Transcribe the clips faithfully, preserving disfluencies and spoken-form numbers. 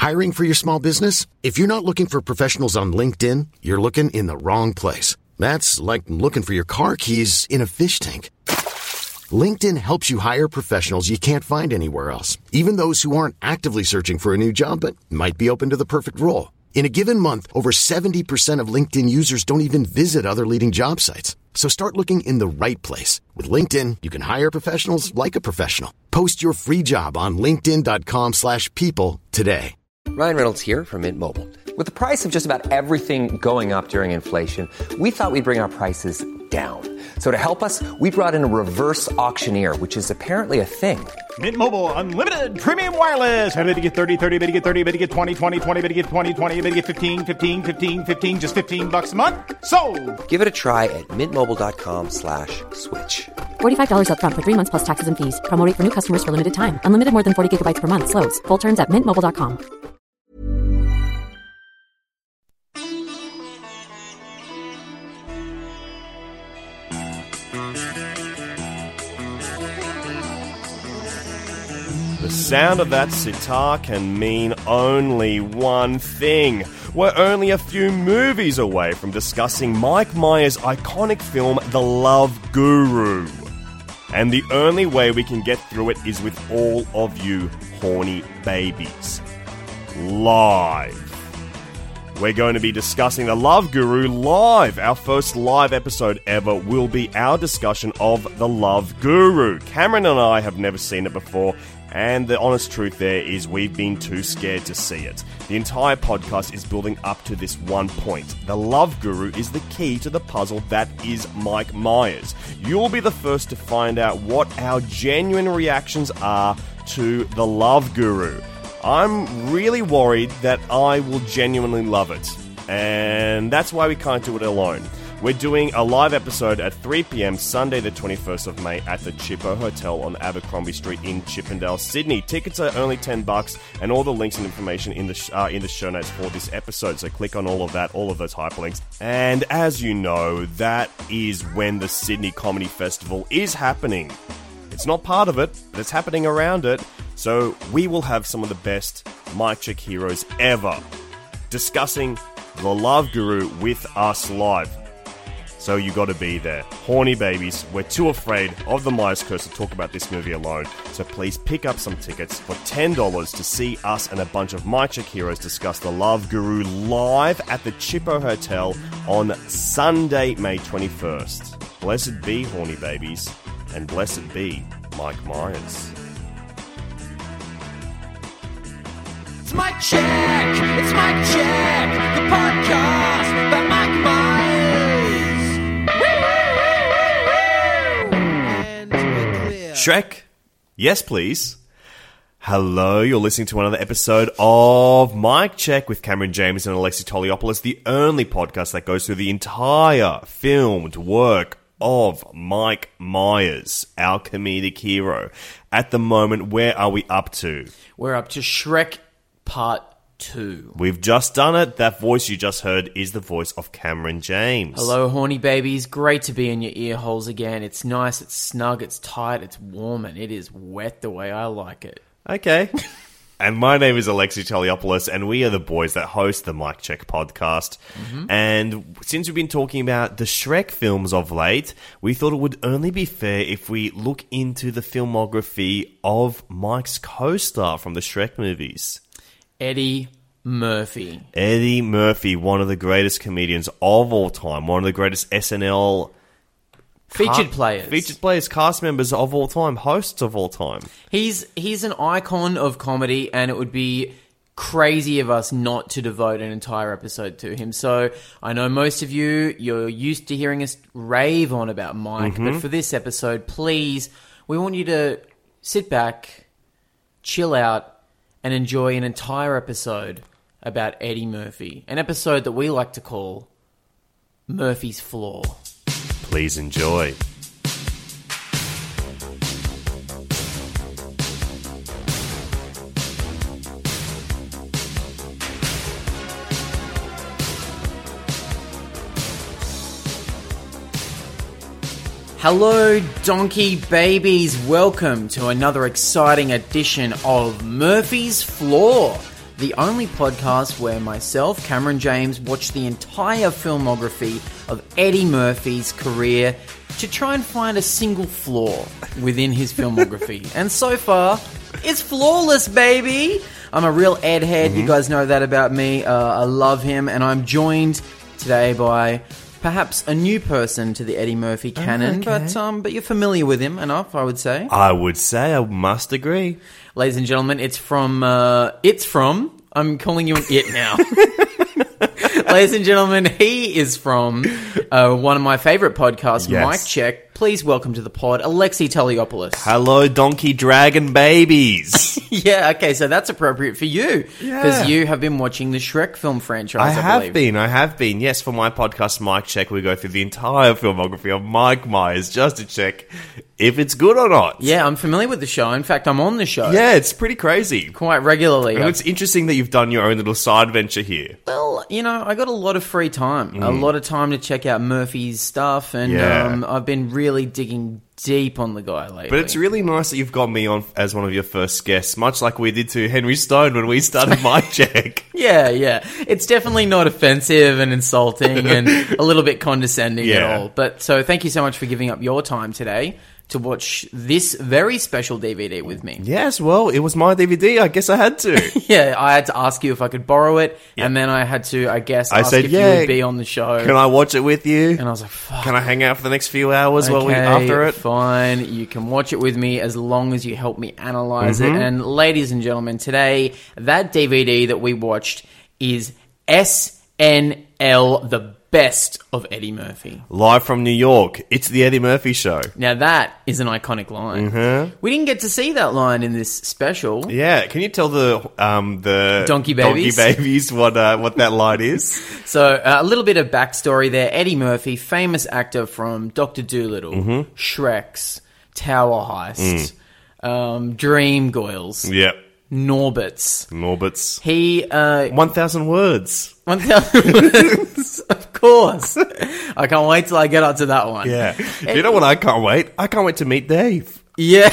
Hiring for your small business? If you're not looking for professionals on LinkedIn, you're looking in the wrong place. That's like looking for your car keys in a fish tank. LinkedIn helps you hire professionals you can't find anywhere else, even those who aren't actively searching for a new job but might be open to the perfect role. In a given month, over seventy percent of LinkedIn users don't even visit other leading job sites. So start looking in the right place. With LinkedIn, you can hire professionals like a professional. Post your free job on linkedin.com slash people today. Ryan Reynolds here from Mint Mobile. With the price of just about everything going up during inflation, we thought we'd bring our prices down. So to help us, we brought in a reverse auctioneer, which is apparently a thing. Mint Mobile Unlimited Premium Wireless. How to get thirty, thirty, how to get thirty, how to get twenty, twenty, twenty, how to get twenty, twenty, how to get fifteen, fifteen, fifteen, fifteen, just fifteen bucks a month? Sold! Give it a try at mintmobile.com slash switch. forty-five dollars up front for three months plus taxes and fees. Promo rate for new customers for limited time. Unlimited more than forty gigabytes per month. Slows full terms at mint mobile dot com. The sound of that sitar can mean only one thing. We're only a few movies away from discussing Mike Myers' iconic film, The Love Guru. And the only way we can get through it is with all of you horny babies. Live. We're going to be discussing The Love Guru live. Our first live episode ever will be our discussion of The Love Guru. Cameron and I have never seen it before, and the honest truth there is we've been too scared to see it. The entire podcast is building up to this one point. The Love Guru is the key to the puzzle that is Mike Myers. You'll be the first to find out what our genuine reactions are to The Love Guru. I'm really worried that I will genuinely love it, and that's why we can't do it alone. We're doing a live episode at three p.m. Sunday the twenty-first of May at the Chippo Hotel on Abercrombie Street in Chippendale, Sydney. Tickets are only ten bucks, and all the links and information in the sh- uh, in the show notes for this episode, so click on all of that, all of those hyperlinks. And as you know, that is when the Sydney Comedy Festival is happening. It's not part of it, but it's happening around it, so we will have some of the best Mic Check heroes ever discussing The Love Guru with us live. So you got to be there. Horny babies, we're too afraid of the Myers curse to talk about this movie alone, so please pick up some tickets for ten dollars to see us and a bunch of Mic Check heroes discuss The Love Guru live at the Chippo Hotel on Sunday, May twenty-first. Blessed be horny babies, and blessed be Mike Myers. It's Mic Check! It's Mic Check! The podcast by Mike Myers! Shrek? Yes, please. Hello, you're listening to another episode of Mic Check with Cameron James and Alexi Toliopoulos, the only podcast that goes through the entire filmed work of Mike Myers, our comedic hero. At the moment, where are we up to? We're up to Shrek Part two. We've just done it. That voice you just heard is the voice of Cameron James. Hello, horny babies. Great to be in your ear holes again. It's nice, it's snug, it's tight, it's warm, and it is wet the way I like it. Okay. And my name is Alexi Toliopoulos, and we are the boys that host the Mic Check podcast. Mm-hmm. And since we've been talking about the Shrek films of late, we thought it would only be fair if we look into the filmography of Mike's co-star from the Shrek movies. Eddie Murphy. Eddie Murphy, one of the greatest comedians of all time, one of the greatest S N L featured ca- players, featured players, cast members of all time, hosts of all time. He's he's an icon of comedy, and it would be crazy of us not to devote an entire episode to him. So I know most of you, you're used to hearing us rave on about Mike, mm-hmm. but for this episode, please, we want you to sit back, chill out, and enjoy an entire episode about Eddie Murphy. An episode that we like to call Murphy's Flaw. Please enjoy. Hello, donkey babies. Welcome to another exciting edition of Murphy's Flaw. the only podcast where myself, Cameron James, watch the entire filmography of Eddie Murphy's career to try and find a single flaw within his filmography. And so far, it's flawless, baby! I'm a real Ed head, mm-hmm. You guys know that about me. Uh, I love him, and I'm joined today by perhaps a new person to the Eddie Murphy canon, okay. but um, but you're familiar with him enough, I would say. I would say, I must agree. Ladies and gentlemen, it's from, uh, it's from, I'm calling you an it now. Ladies and gentlemen, he is from uh, one of my favourite podcasts, Yes. Mike Check. Please welcome to the pod, Alexei Toliopoulos. Hello, Donkey Dragon babies. Yeah, okay, so that's appropriate for you. Because Yeah. you have been watching the Shrek film franchise, I I, have believe. been, I have been. Yes, for my podcast, Mike Check, we go through the entire filmography of Mike Myers just to check if it's good or not. Yeah, I'm familiar with the show. In fact, I'm on the show. Yeah, it's pretty crazy. Quite regularly. And it's interesting that you've done your own little side venture here. Well, you know, I got a lot of free time. A lot of time to check out Murphy's stuff. And Yeah. um, I've been really digging deep on the guy lately. But it's really nice that you've got me on as one of your first guests, much like we did to Henry Stone when we started Mike Check. Yeah, yeah. It's definitely not offensive and insulting and a little bit condescending Yeah. at all. But so thank you so much for giving up your time today to watch this very special D V D with me. Yes, well, it was my D V D. I guess I had to. Yeah, I had to ask you if I could borrow it, and then I had to, I guess, I ask said, if yeah, you would be on the show. Can I watch it with you? And I was like, fuck. Can I hang out for the next few hours while we Okay, after it? fine. You can watch it with me as long as you help me analyze Mm-hmm. it. And ladies and gentlemen, today, that D V D that we watched is S N L, the best of Eddie Murphy. Live from New York. It's the Eddie Murphy Show. Now that is an iconic line. Mm-hmm. We didn't get to see that line in this special. Yeah, can you tell the um the Donkey babies? donkey babies what uh, what that line is? So uh, a little bit of backstory there. Eddie Murphy, famous actor from Doctor Dolittle, Mm-hmm. Shreks, Tower Heist, um, Dream Goyles, Yep, Norberts. Norberts. He uh, One thousand words. one thousand words, of course. I can't wait till I get up to that one. Yeah. You know what? I can't wait. I can't wait to meet Dave. Yeah.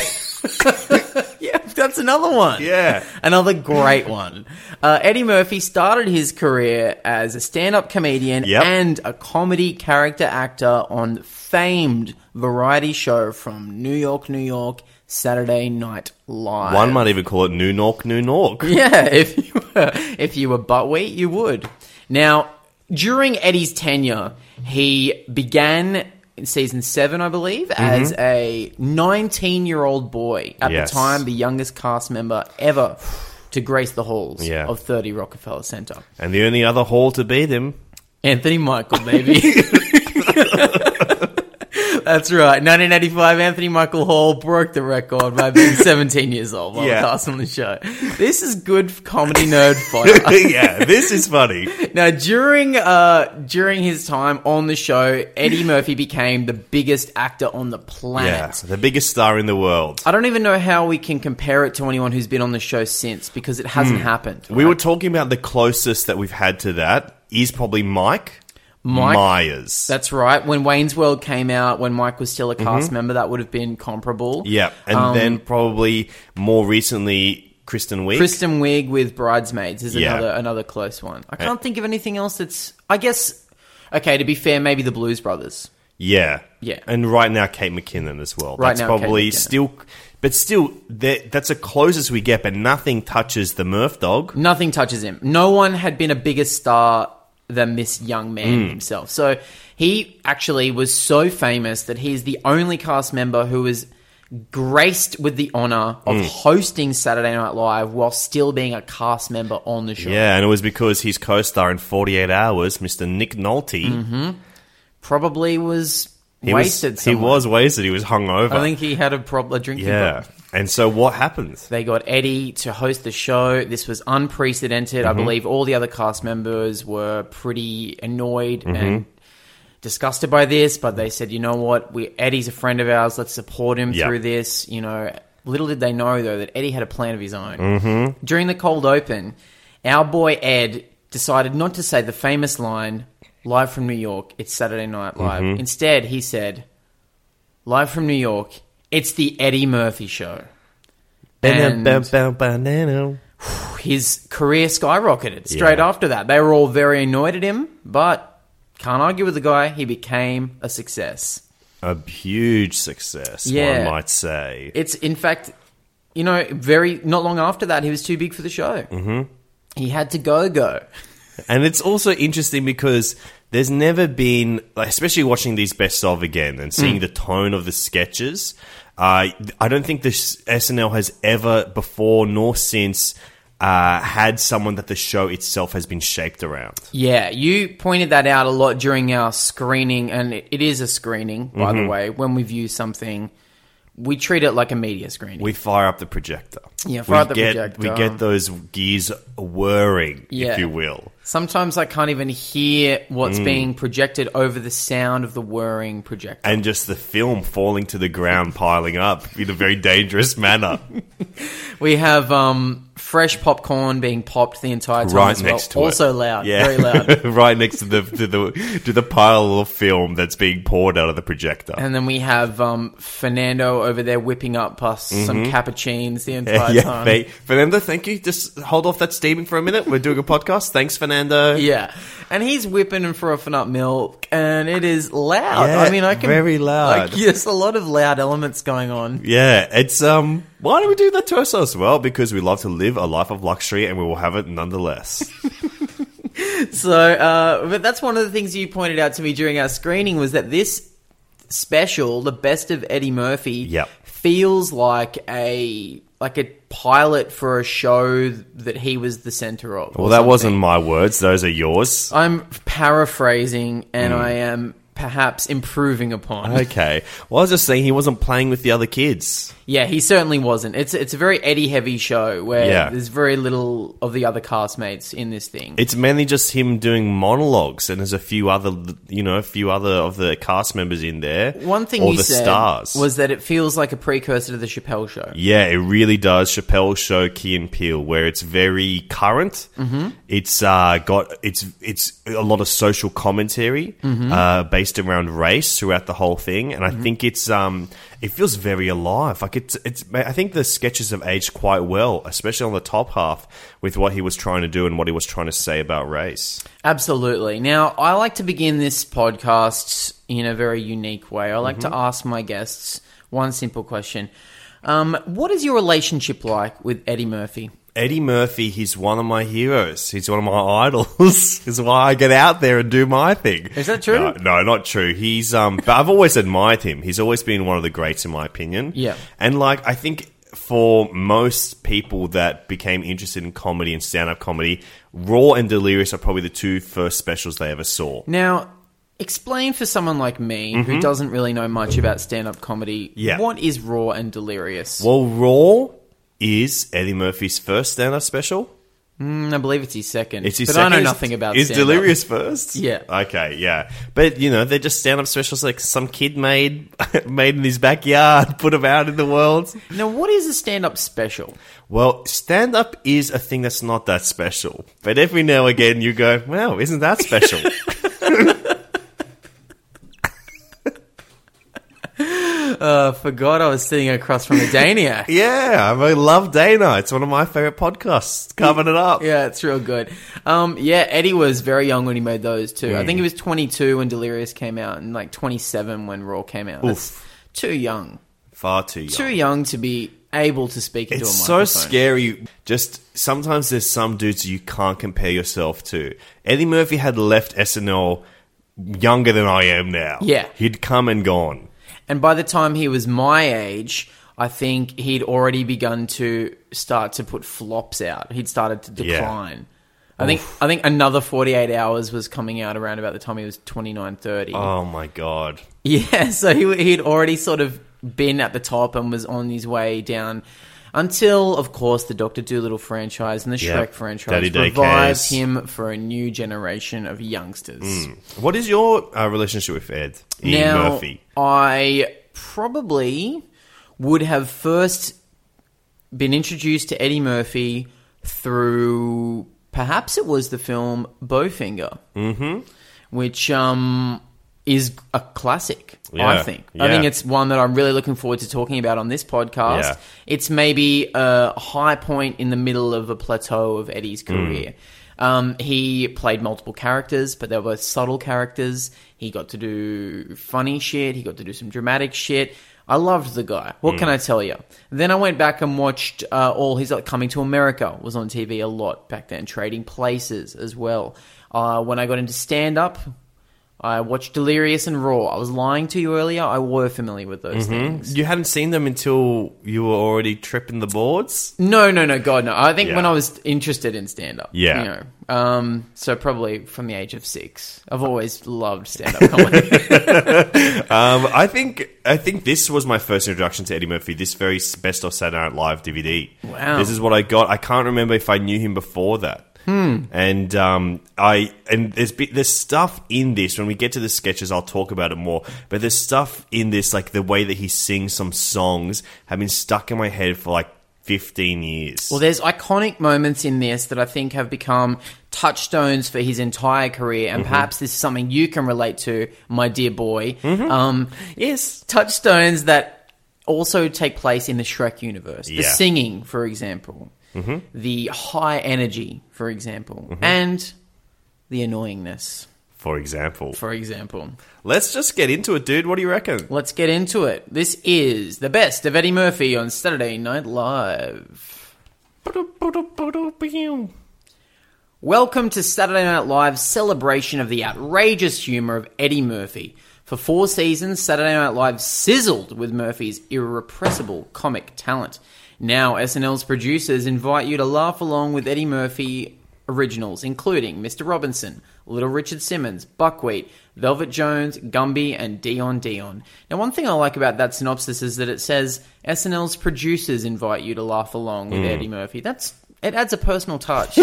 Yeah, that's another one. Yeah. Another great one. Uh, Eddie Murphy started his career as a stand-up comedian Yep. and a comedy character actor on famed variety show from New York, New York, Saturday Night Live. One might even call it New Nork, New Nork. Yeah, if you were, if you were buttweet, you would. Now, during Eddie's tenure, he began in season seven, I believe, as a nineteen-year-old boy. At Yes. the time, the youngest cast member ever to grace the halls Yeah. of thirty Rockefeller Center. And the only other hall to beat him. Anthony Michael, baby. That's right. nineteen eighty-five, Anthony Michael Hall broke the record by being seventeen years old while Yeah. cast on the show. This is good comedy nerd fodder. Yeah, this is funny. Now, during uh, during his time on the show, Eddie Murphy became the biggest actor on the Yeah, planet. the biggest star in the world. I don't even know how we can compare it to anyone who's been on the show since, because it hasn't happened. We right? were talking about the closest that we've had to that is probably Mike, Mike- Myers. That's right. When Wayne's World came out, when Mike was still a cast member, that would have been comparable. Yeah, and Um, then probably more recently, Kristen Wiig. Kristen Wiig with Bridesmaids is Yeah. another another close one. I can't think of anything else that's... I guess... Okay, to be fair, maybe the Blues Brothers. Yeah. Yeah. And right now, Kate McKinnon as well. Right that's now, Kate probably McKinnon. still... But still, that- that's the closest we get, but nothing touches the Murph dog. Nothing touches him. No one had been a bigger star than this young Hmm. man himself. So he actually was so famous that he's the only cast member who was graced with the honor of Hmm. hosting Saturday Night Live while still being a cast member on the show. Yeah, and it was because his co-star in forty-eight hours, Mister Nick Nolte, Mm-hmm. Probably was he wasted was, he somewhere. was wasted. He was hungover. I think he had a problem, a drinking yeah. problem. And so what happens? They got Eddie to host the show. This was unprecedented. I believe all the other cast members were pretty annoyed and disgusted by this, but they said, you know what, we Eddie's a friend of ours. Let's support him Yep. through this. You know, little did they know, though, that Eddie had a plan of his own. Mm-hmm. During the cold open, our boy Ed decided not to say the famous line, live from New York, it's Saturday Night Live. Instead, he said, live from New York, it's the Eddie Murphy Show. And Ba-da-ba-ba-ba-na-na. his career skyrocketed straight Yeah. after that. They were all very annoyed at him, but can't argue with the guy. He became a success. A huge success, Yeah. one might say. It's, in fact, you know, very not long after that, he was too big for the show. Mm-hmm. He had to go go. And it's also interesting because there's never been, like, especially watching these best of again and seeing Mm. the tone of the sketches, uh, I don't think this S N L has ever before nor since uh, had someone that the show itself has been shaped around. Yeah, you pointed that out a lot during our screening, and it, it is a screening, by Mm-hmm. the way. When we view something, we treat it like a media screening. We fire up the projector. Yeah, fire we up the get, projector. We get those gears whirring, Yeah. if you will. Sometimes I can't even hear what's Mm. being projected over the sound of the whirring projector. And just the film falling to the ground, piling up in a very dangerous manner. We have um, fresh popcorn being popped the entire time Right as well. next to also it. loud, Yeah. very loud. Right next to the to the to the pile of film that's being poured out of the projector. And then we have um, Fernando over there whipping up us some cappuccines the entire Mm-hmm. yeah, time. they, Fernando, thank you. Just hold off that steaming for a minute. We're doing a podcast. Thanks, Fernando. Yeah, and he's whipping and frothing up milk, and it is loud. Yeah, I mean, I can very loud. Like, there's a lot of loud elements going on. Yeah, it's um. Why do we do that to ourselves? Well, because we love to live a life of luxury, and we will have it nonetheless. So, uh, but that's one of the things you pointed out to me during our screening was that this special, the best of Eddie Murphy, Yep. feels like a like a pilot for a show that he was the center of. or Well, that something. wasn't my words; those are yours. I'm paraphrasing, Hmm. and I am perhaps improving upon. Okay. Well, I was just saying he wasn't playing with the other kids. Yeah, he certainly wasn't. It's it's a very Eddie heavy show where Yeah. there's very little of the other castmates in this thing. It's mainly just him doing monologues, and there's a few other, you know, a few other of the cast members in there. One thing or you the said stars. was that it feels like a precursor to the Chappelle Show. Yeah, it really does. Chappelle's show, Key and Peele, where it's very current. Mm-hmm. It's uh, got it's it's a lot of social commentary Mm-hmm. uh, based around race throughout the whole thing, and Mm-hmm. I think it's um, it feels very alive. Like it's it's. I think the sketches have aged quite well, especially on the top half with what he was trying to do and what he was trying to say about race. Absolutely. Now, I like to begin this podcast in a very unique way. I like Mm-hmm. to ask my guests one simple question. Um, what is your relationship like with Eddie Murphy? Eddie Murphy, he's one of my heroes. He's one of my idols. Is why I get out there and do my thing. Is that true? No, no, not true. He's um, but I've always admired him. He's always been one of the greats in my opinion. Yeah. And like I think for most people that became interested in comedy and stand-up comedy, Raw and Delirious are probably the two first specials they ever saw. Now, explain for someone like me who doesn't really know much about stand-up comedy, Mm-hmm. Yeah. what is Raw and Delirious? Well, Raw is Eddie Murphy's first stand-up special. Mm, I believe it's his second. It's his but second. I know nothing about Is stand-up. Delirious first? Yeah. Okay, yeah. But, you know, they're just stand-up specials like some kid made made in his backyard, put them out in the world. Now, what is a stand-up special? Well, stand-up is a thing that's not that special. But every now and again you go, wow, isn't that special? Uh, forgot I was sitting across from a Daniac. Yeah, I love Dana. It's one of my favourite podcasts. Covering it up. Yeah, it's real good. Um, yeah, Eddie was very young when he made those too. Mm. I think he was twenty-two when Delirious came out, and like twenty-seven when Raw came out. That's too young. Far too young. Too young to be able to speak into It's a so microphone. scary. Just sometimes there's some dudes you can't compare yourself to. Eddie Murphy had left S N L younger than I am now. Yeah. He'd come and gone. And by the time he was my age, I think he'd already begun to start to put flops out. He'd started to Yeah. decline. I think I think another forty-eight hours was coming out around about the time he was twenty-nine, thirty. Oh my God. Yeah, so he, he'd already sort of been at the top and was on his way down until, of course, the Doctor Dolittle franchise and the Yep. Shrek franchise Daddy revived Daycares. him for a new generation of youngsters. What is your uh, relationship with Ed? Ian Now, Murphy. I probably would have first been introduced to Eddie Murphy through, perhaps it was the film Bowfinger, mm-hmm. which um, is a classic, Yeah, I think. I yeah. think it's one that I'm really looking forward to talking about on this podcast. Yeah. It's maybe a high point in the middle of a plateau of Eddie's career. Mm. Um, he played multiple characters, but they were both subtle characters. He got to do funny shit. He got to do some dramatic shit. I loved the guy. What Mm. can I tell you? Then I went back and watched uh, all his like, Coming to America was on T V a lot back then. Trading Places as well. Uh, when I got into stand-up, I watched Delirious and Raw. I was lying to you earlier. I were familiar with those things. You hadn't seen them until you were already tripping the boards? No, no, no, God, no. I think Yeah. when I was interested in stand-up. Yeah. You know, um, so probably from the age of six. I've always loved stand-up comedy. Um, I think I think this was my first introduction to Eddie Murphy, this very Best of Saturday Night Live D V D. Wow. This is what I got. I can't remember if I knew him before that. Hmm. And um, I and there's bit- there's stuff in this. When we get to the sketches, I'll talk about it more. But there's stuff in this, like the way that he sings some songs, have been stuck in my head for like fifteen years. Well, there's iconic moments in this that I think have become touchstones for his entire career, and Mm-hmm. perhaps this is something you can relate to, my dear boy. Um, yes. touchstones that also take place in the Shrek universe. The Yeah. singing, for example. Mm-hmm. The high energy, for example. And the annoyingness, For example. for example. Let's just get into it, dude. What do you reckon? Let's get into it. This is the best of Eddie Murphy on Saturday Night Live. Welcome to Saturday Night Live's celebration of the outrageous humour of Eddie Murphy. For four seasons, Saturday Night Live sizzled with Murphy's irrepressible comic talent. Now, S N L's producers invite you to laugh along with Eddie Murphy originals, including Mister Robinson, Little Richard Simmons, Buckwheat, Velvet Jones, Gumby, and Dion Dion. Now, one thing I like about that synopsis is that it says S N L's producers invite you to laugh along with Eddie Murphy. That's it adds a personal touch.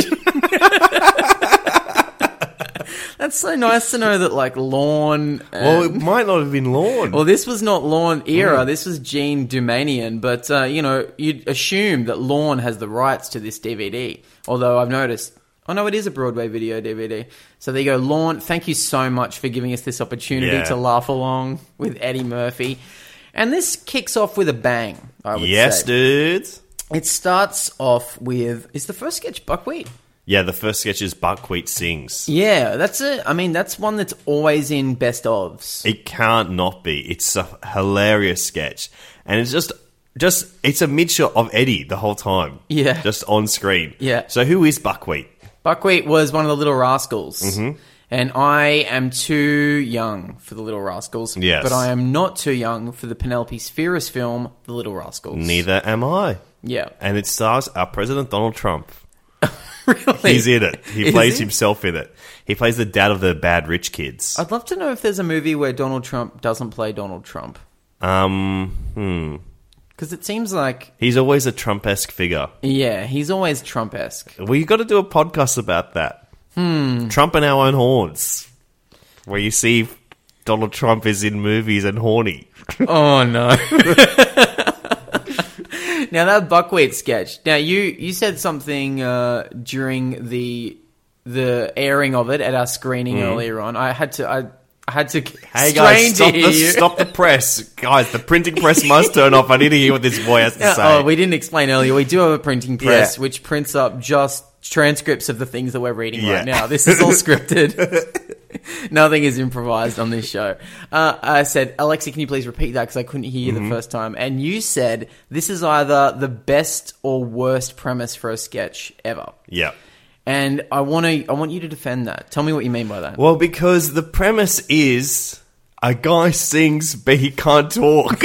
That's so nice to know that, like, Lorne... Well, and- it might not have been Lorne. well, this was not Lorne era. This was Gene Dumanian. But, uh, you know, you'd assume that Lorne has the rights to this D V D. Although I've noticed... Oh, no, it is a Broadway video D V D. So there you go. Lorne, thank you so much for giving us this opportunity Yeah. to laugh along with Eddie Murphy. And this kicks off with a bang, I would yes, say. dudes. It starts off with... Is the first sketch Buckwheat? Yeah, the first sketch is Buckwheat Sings. Yeah, that's it. I mean, that's one that's always in best ofs. It can't not be. It's a hilarious sketch. And it's just, just it's a mid-shot of Eddie the whole time. Yeah. Just on screen. Yeah. So who is Buckwheat? Buckwheat was one of the Little Rascals. Mm-hmm. And I am too young for the Little Rascals. Yes. But I am not too young for the Penelope Spheris film, The Little Rascals. Neither am I. Yeah. And it stars our President Donald Trump. Really? He's in it. He Is plays he? himself in it. He plays the dad of the bad rich kids. I'd love to know if there's a movie where Donald Trump doesn't play Donald Trump. Um, hmm. Because it seems like, He's always a Trump-esque figure. yeah, he's always Trump-esque. We've got to do a podcast about that. Hmm. Trump and our own horns. Where you see Donald Trump is in movies and horny. Oh, no. Now, that Buckwheat sketch. Now, you, you said something uh, during the the airing of it at our screening earlier on. I had to... I, I had to Hey strain guys, stop to the, hear you. stop the press. Guys, the printing press must turn off. I need to hear what this boy has to Yeah, say. oh, we didn't explain earlier. We do have a printing press, Yeah. which prints up just transcripts of the things that we're reading Yeah. right now. This is all scripted. Nothing is improvised on this show. Uh, I said, Alexa, can you please repeat that? Because I couldn't hear you Mm-hmm. the first time. And you said, this is either the best or worst premise for a sketch ever. Yeah. And I want to, I want you to defend that. Tell me what you mean by that. Well, because the premise is a guy sings, but he can't talk.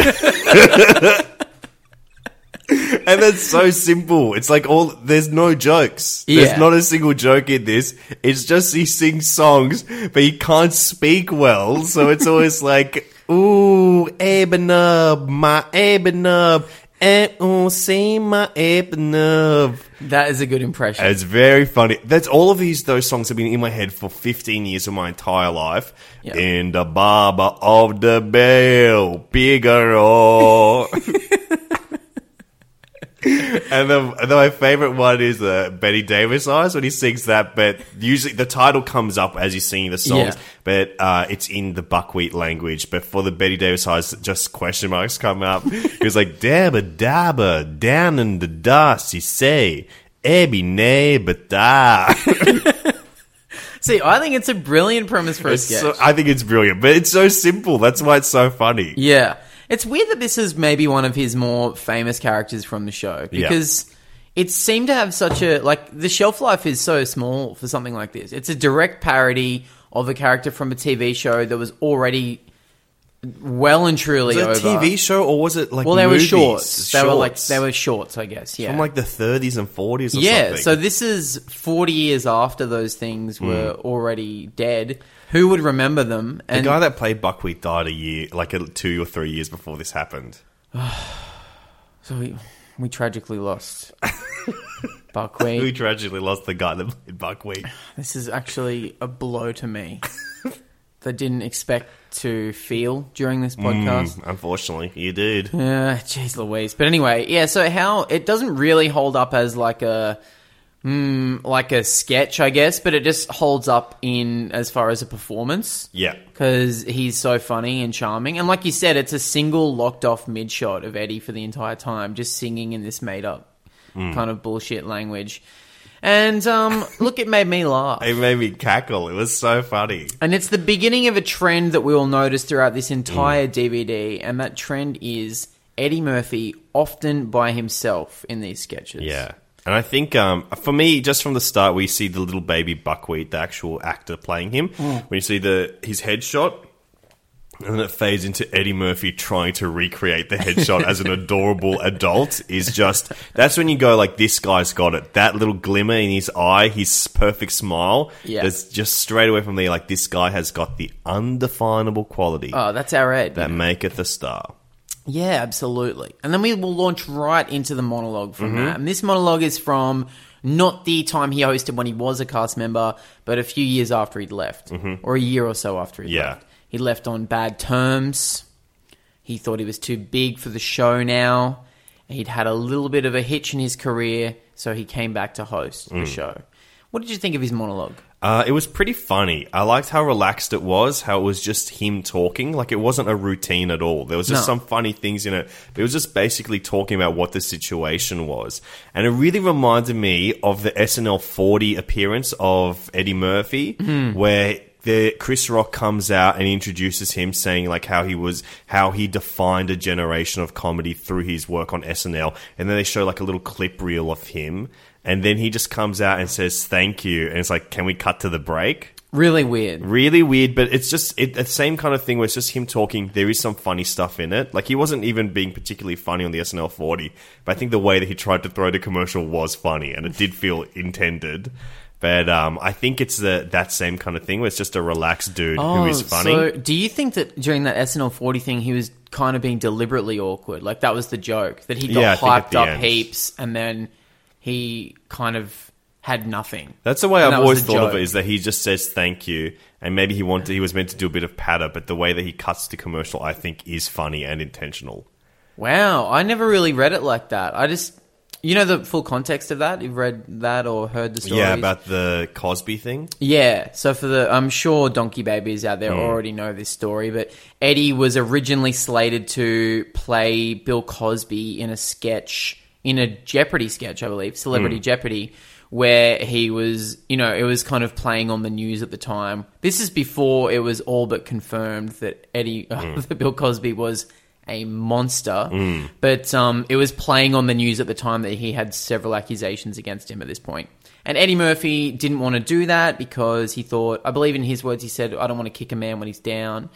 And that's so simple. It's like all, there's no jokes. Yeah. There's not a single joke in this. It's just he sings songs, but he can't speak well. So it's always like, ooh, Ebenub, my Ebenub, eh, ooh, see my Ebenub. That is a good impression. It's very funny. That's all of these, those songs have been in my head for fifteen years of my entire life. Yeah. In the barber of the Bell, Figaro. And then, and then my favorite one is uh, Betty Davis Eyes when he sings that, but usually the title comes up as you're singing the songs, Yeah. but uh, it's in the buckwheat language. But for the Betty Davis Eyes, just question marks come up. He was like, dabba dabba, down in the dust, you say, ebby nay but da. See, I think it's a brilliant premise for a It's sketch. so, I think it's brilliant, but it's so simple. That's why it's so funny. Yeah. It's weird that this is maybe one of his more famous characters from the show because it seemed to have such a, like, the shelf life is so small for something like this. It's a direct parody of a character from a T V show that was already well and truly Was it over. a T V show or was it like Well, they movies? were shorts. They were like, Shorts. they were shorts, I guess, yeah. From like the thirties and forties or yeah, something. so this is forty years after those things were already dead. Who would remember them? The And guy that played Buckwheat died a year, like a, two or three years before this happened. so we, we tragically lost We Buckwheat. tragically lost the guy that played Buckwheat. This is actually a blow to me that I didn't expect to feel during this podcast. Mm, unfortunately, you did. Yeah, jeez Louise. But anyway, yeah, so how it doesn't really hold up as like a mm, like a sketch, I guess, but it just holds up in as far as a performance. Yeah. Because he's so funny and charming. And like you said, it's a single locked off mid shot of Eddie for the entire time, just singing in this made up kind of bullshit language. And um, look, it made me laugh. It made me cackle. It was so funny. And it's the beginning of a trend that we will notice throughout this entire D V D, and that trend is Eddie Murphy often by himself in these sketches. Yeah. And I think, um, for me, just from the start, we see the little baby Buckwheat, the actual actor playing him. When you see the his headshot, and then it fades into Eddie Murphy trying to recreate the headshot as an adorable adult is just... That's when you go, like, this guy's got it. That little glimmer in his eye, his perfect smile, Yeah. that's just straight away from there, like, this guy has got the undefinable quality Oh, that's our Ed. that maketh a star. Yeah, absolutely. And then we will launch right into the monologue from that. And this monologue is from not the time he hosted when he was a cast member, but a few years after he'd left, or a year or so after he'd Yeah. left. He left on bad terms. He thought he was too big for the show now. He'd had a little bit of a hitch in his career, so he came back to host the show. What did you think of his monologue? Uh, it was pretty funny. I liked how relaxed it was, how it was just him talking. Like, it wasn't a routine at all. There was just No. some funny things in it. But it was just basically talking about what the situation was. And it really reminded me of the S N L forty appearance of Eddie Murphy, where... The Chris Rock comes out and introduces him, saying like how he was, how he defined a generation of comedy through his work on S N L, and then they show like a little clip reel of him, and then he just comes out and says thank you, and it's like, can we cut to the break? Really weird. Really weird, but it's just it, the same kind of thing where it's just him talking. There is some funny stuff in it. Like, he wasn't even being particularly funny on the S N L forty, but I think the way that he tried to throw the commercial was funny, and it did feel intended. But um, I think it's the, that same kind of thing where it's just a relaxed dude who is funny. So do you think that during that S N L forty thing, he was kind of being deliberately awkward? Like, that was the joke, that he got Yeah, I think at hyped the up end. heaps and then he kind of had nothing. That's the way And I've that was always the thought of joke. it, is that he just says thank you, and maybe he wanted he was meant to do a bit of patter, but the way that he cuts to commercial, I think, is funny and intentional. Wow, I never really read it like that. I just... You know the full context of that? You've read that or heard the stories? Yeah, about the Cosby thing. Yeah, so for the... I'm sure Donkey Babies out there Mm. already know this story, but Eddie was originally slated to play Bill Cosby in a sketch, in a Jeopardy sketch, I believe, Celebrity Mm. Jeopardy, where he was, you know, it was kind of playing on the news at the time. This is before it was all but confirmed that Eddie, Mm. uh, that Bill Cosby was a monster, but um, it was playing on the news at the time that he had several accusations against him at this point. And Eddie Murphy didn't want to do that because he thought, I believe in his words, he said, I don't want to kick a man when he's down.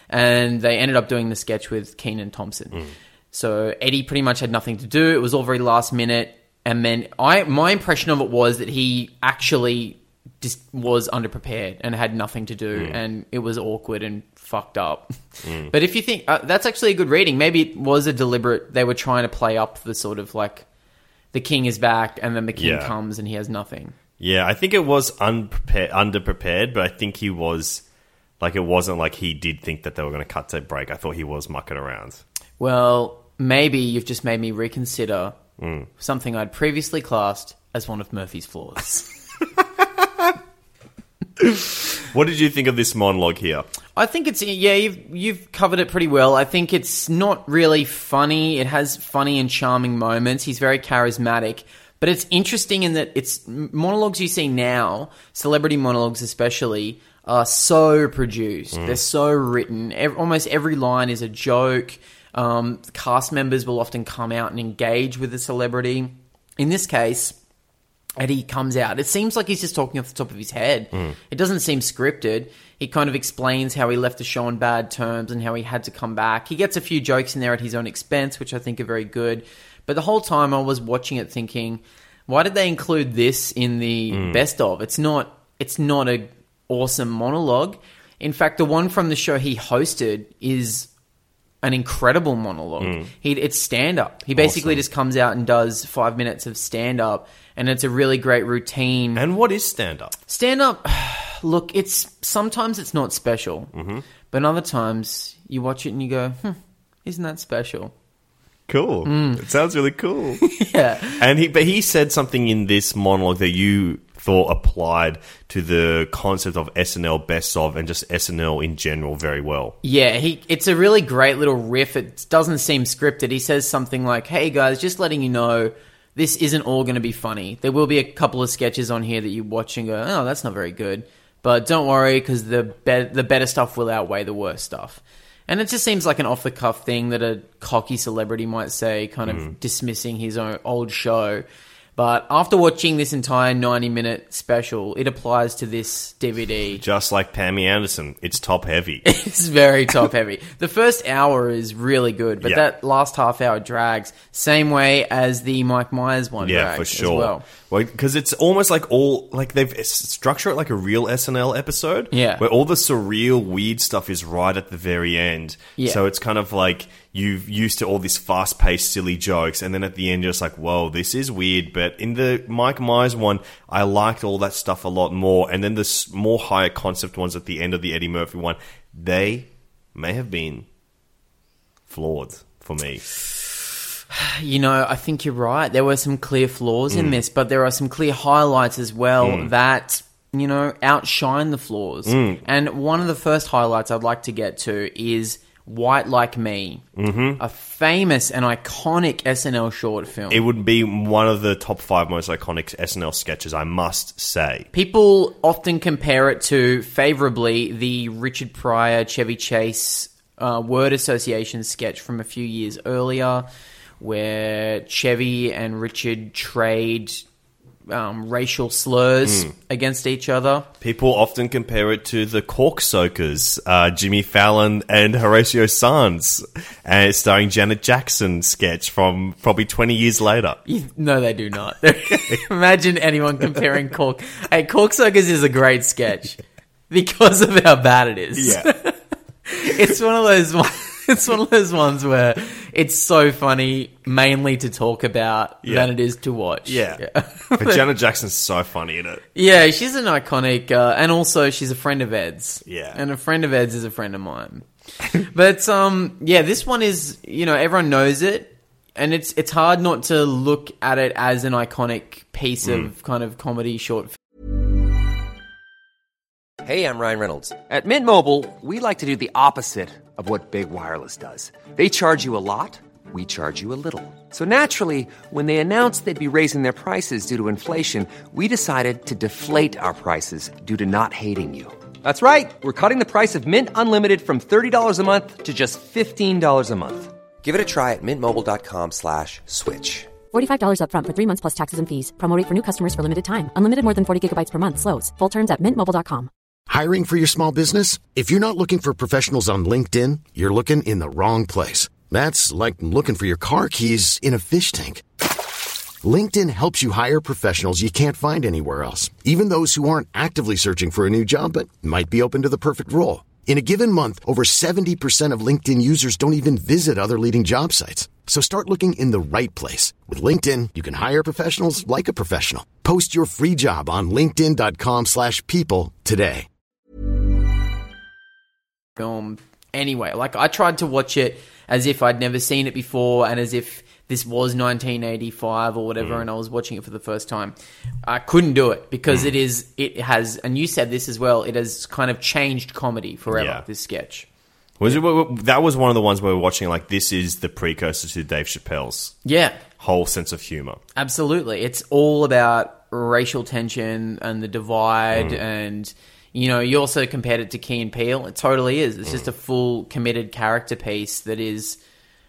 And they ended up doing the sketch with Kenan Thompson. So Eddie pretty much had nothing to do. It was all very last minute. And then I, my impression of it was that he actually just was underprepared and had nothing to do, mm. and it was awkward and fucked up. Mm. But if you think uh, that's actually a good reading, maybe it was a deliberate. They were trying to play up the sort of like the king is back, and then the king Yeah. comes and he has nothing. Yeah, I think it was unprepared, underprepared, but I think he was like it wasn't like he did think that they were going to cut to break. I thought he was mucking around. Well, maybe you've just made me reconsider Mm. Something I'd previously classed as one of Murphy's flaws. What did you think of this monologue here? I think it's, yeah, you've, you've covered it pretty well. I think it's not really funny. It has funny and charming moments. He's very charismatic. But it's interesting in that it's monologues you see now, celebrity monologues especially, are so produced. Mm. They're so written. Every, almost every line is a joke. Um, cast members will often come out and engage with the celebrity. In this case, Eddie comes out. It seems like he's just talking off the top of his head. Mm. It doesn't seem scripted. He kind of explains how he left the show on bad terms and how he had to come back. He gets a few jokes in there at his own expense, which I think are very good. But the whole time I was watching it thinking, why did they include this in the mm. best of? It's not, it's not a awesome monologue. In fact, the one from the show he hosted is an incredible monologue. Mm. He, it's stand-up. He basically awesome. just comes out and does five minutes of stand-up, and it's a really great routine. And what is stand-up? Stand-up, look, it's sometimes it's not special, mm-hmm. but other times you watch it and you go, hmm, isn't that special? Cool. Mm. It sounds really cool. Yeah. And he, but he said something in this monologue that you thought applied to the concept of S N L best of and just S N L in general very well. Yeah, he. It's a really great little riff. It doesn't seem scripted. He says something like, hey guys, just letting you know, this isn't all going to be funny. There will be a couple of sketches on here that you watch and go, oh, that's not very good. But don't worry, because the, be- the better stuff will outweigh the worst stuff. And it just seems like an off-the-cuff thing that a cocky celebrity might say, kind of mm. dismissing his own old show. But after watching this entire ninety-minute special, it applies to this D V D. Just like Pammy Anderson, it's top-heavy. It's very top-heavy. The first hour is really good, but yeah. that last half hour drags. Same way as the Mike Myers one yeah, drags for sure. as well. Well, because it's almost like all, like they've structured it like a real S N L episode. Yeah. Where all the surreal, weird stuff is right at the very end. Yeah. So it's kind of like you've used to all these fast-paced, silly jokes, and then at the end you're just like, whoa, this is weird. But in the Mike Myers one, I liked all that stuff a lot more. And then the more higher concept ones at the end of the Eddie Murphy one, they may have been flawed for me. You know, I think you're right. There were some clear flaws mm. in this, but there are some clear highlights as well mm. that, you know, outshine the flaws. Mm. And one of the first highlights I'd like to get to is White Like Me, mm-hmm. a famous and iconic S N L short film. It would be one of the top five most iconic S N L sketches, I must say. People often compare it to, favorably, the Richard Pryor, Chevy Chase uh, word association sketch from a few years earlier, where Chevy and Richard trade um, racial slurs mm. against each other. People often compare it to the Corksoakers, uh, Jimmy Fallon and Horatio Sanz, and starring Janet Jackson sketch from probably twenty years later. No, they do not. Imagine anyone comparing Cork. Hey, Corksoakers is a great sketch because of how bad it is. Yeah. It's one of those ones. It's one of those ones where it's so funny, mainly to talk about yeah. than it is to watch. Yeah. yeah. But Janet Jackson's so funny in it. Yeah, she's an iconic, uh, and also she's a friend of Ed's. Yeah. And a friend of Ed's is a friend of mine. But, um, yeah, this one is, you know, everyone knows it, and it's it's hard not to look at it as an iconic piece mm. of kind of comedy short film. Hey, I'm Ryan Reynolds. At Mint Mobile, we like to do the opposite of what Big Wireless does. They charge you a lot, we charge you a little. So naturally, when they announced they'd be raising their prices due to inflation, we decided to deflate our prices due to not hating you. That's right. We're cutting the price of Mint Unlimited from thirty dollars a month to just fifteen dollars a month. Give it a try at mintmobile.com slash switch. forty-five dollars up front for three months plus taxes and fees. Promo rate for new customers for limited time. Unlimited more than forty gigabytes per month. Slows full terms at mint mobile dot com. Hiring for your small business? If you're not looking for professionals on LinkedIn, you're looking in the wrong place. That's like looking for your car keys in a fish tank. LinkedIn helps you hire professionals you can't find anywhere else, even those who aren't actively searching for a new job but might be open to the perfect role. In a given month, over seventy percent of LinkedIn users don't even visit other leading job sites. So start looking in the right place. With LinkedIn, you can hire professionals like a professional. Post your free job on linkedin.com slash people today. Film anyway. Like, I tried to watch it as if I'd never seen it before and as if this was nineteen eighty-five or whatever, mm. and I was watching it for the first time, I couldn't do it because mm. it is, it has, and you said this as well, it has kind of changed comedy forever, yeah. this sketch. Was it, that was one of the ones where we were watching, like, this is the precursor to Dave Chappelle's yeah. whole sense of humor. Absolutely. It's all about racial tension and the divide, mm. and, you know, you also compared it to Key and Peele. It totally is. It's mm. just a full committed character piece that is,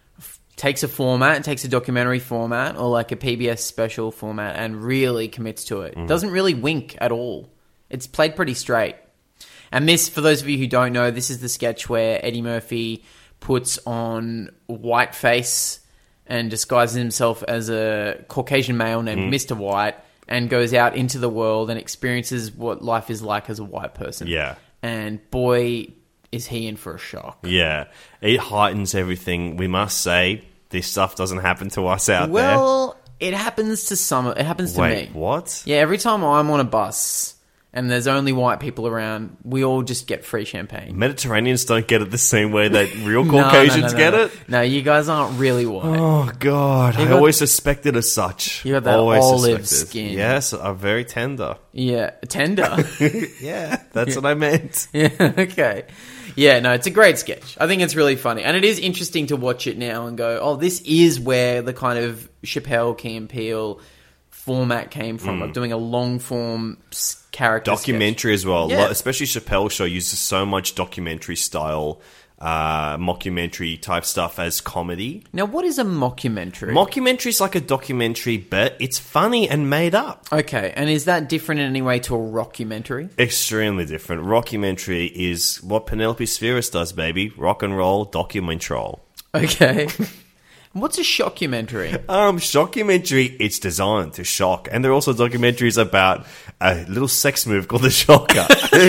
takes a format, takes a documentary format or like a P B S special format and really commits to it. Mm. Doesn't really wink at all. It's played pretty straight. And this, for those of you who don't know, this is the sketch where Eddie Murphy puts on whiteface and disguises himself as a Caucasian male named mm. Mister White and goes out into the world and experiences what life is like as a white person. Yeah. And boy, is he in for a shock. Yeah. It heightens everything. We must say, this stuff doesn't happen to us out well, there. Well, it happens to some. It happens to Wait, me. what? Yeah, every time I'm on a bus and there's only white people around, we all just get free champagne. Mediterraneans don't get it the same way that real no, Caucasians no, no, no, get no. it? No, you guys aren't really white. Oh, God. You I got, always suspected as such. You got that always olive suspected. skin. Yes, I'm very tender. Yeah, tender? yeah, that's what I meant. Yeah, okay. Yeah, no, it's a great sketch. I think it's really funny. And it is interesting to watch it now and go, oh, this is where the kind of Chappelle, Key and Peele format came from, mm. of doing a long-form character documentary sketch. as well. Yeah. Especially Chappelle's show uses so much documentary-style, uh, mockumentary-type stuff as comedy. Now, what is a mockumentary? Mockumentary is like a documentary, but it's funny and made up. Okay, and is that different in any way to a rockumentary? Extremely different. Rockumentary is what Penelope Spheris does, baby. Rock and roll, documentrol. Okay. What's a shockumentary? Um, shockumentary, it's designed to shock. And there are also documentaries about a little sex move called the shocker.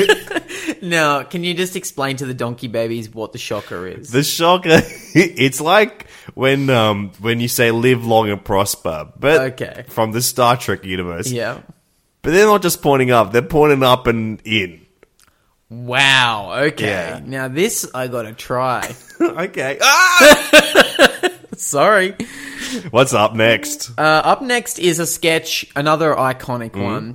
Now, can you just explain to the donkey babies what the shocker is? The shocker, it's like when um when you say live long and prosper, but okay. from the Star Trek universe. Yeah. But they're not just pointing up, they're pointing up and in. Wow, okay. Yeah. Now this I gotta try. Okay. Ah! Sorry. What's up next? Uh, up next is a sketch, another iconic mm. one.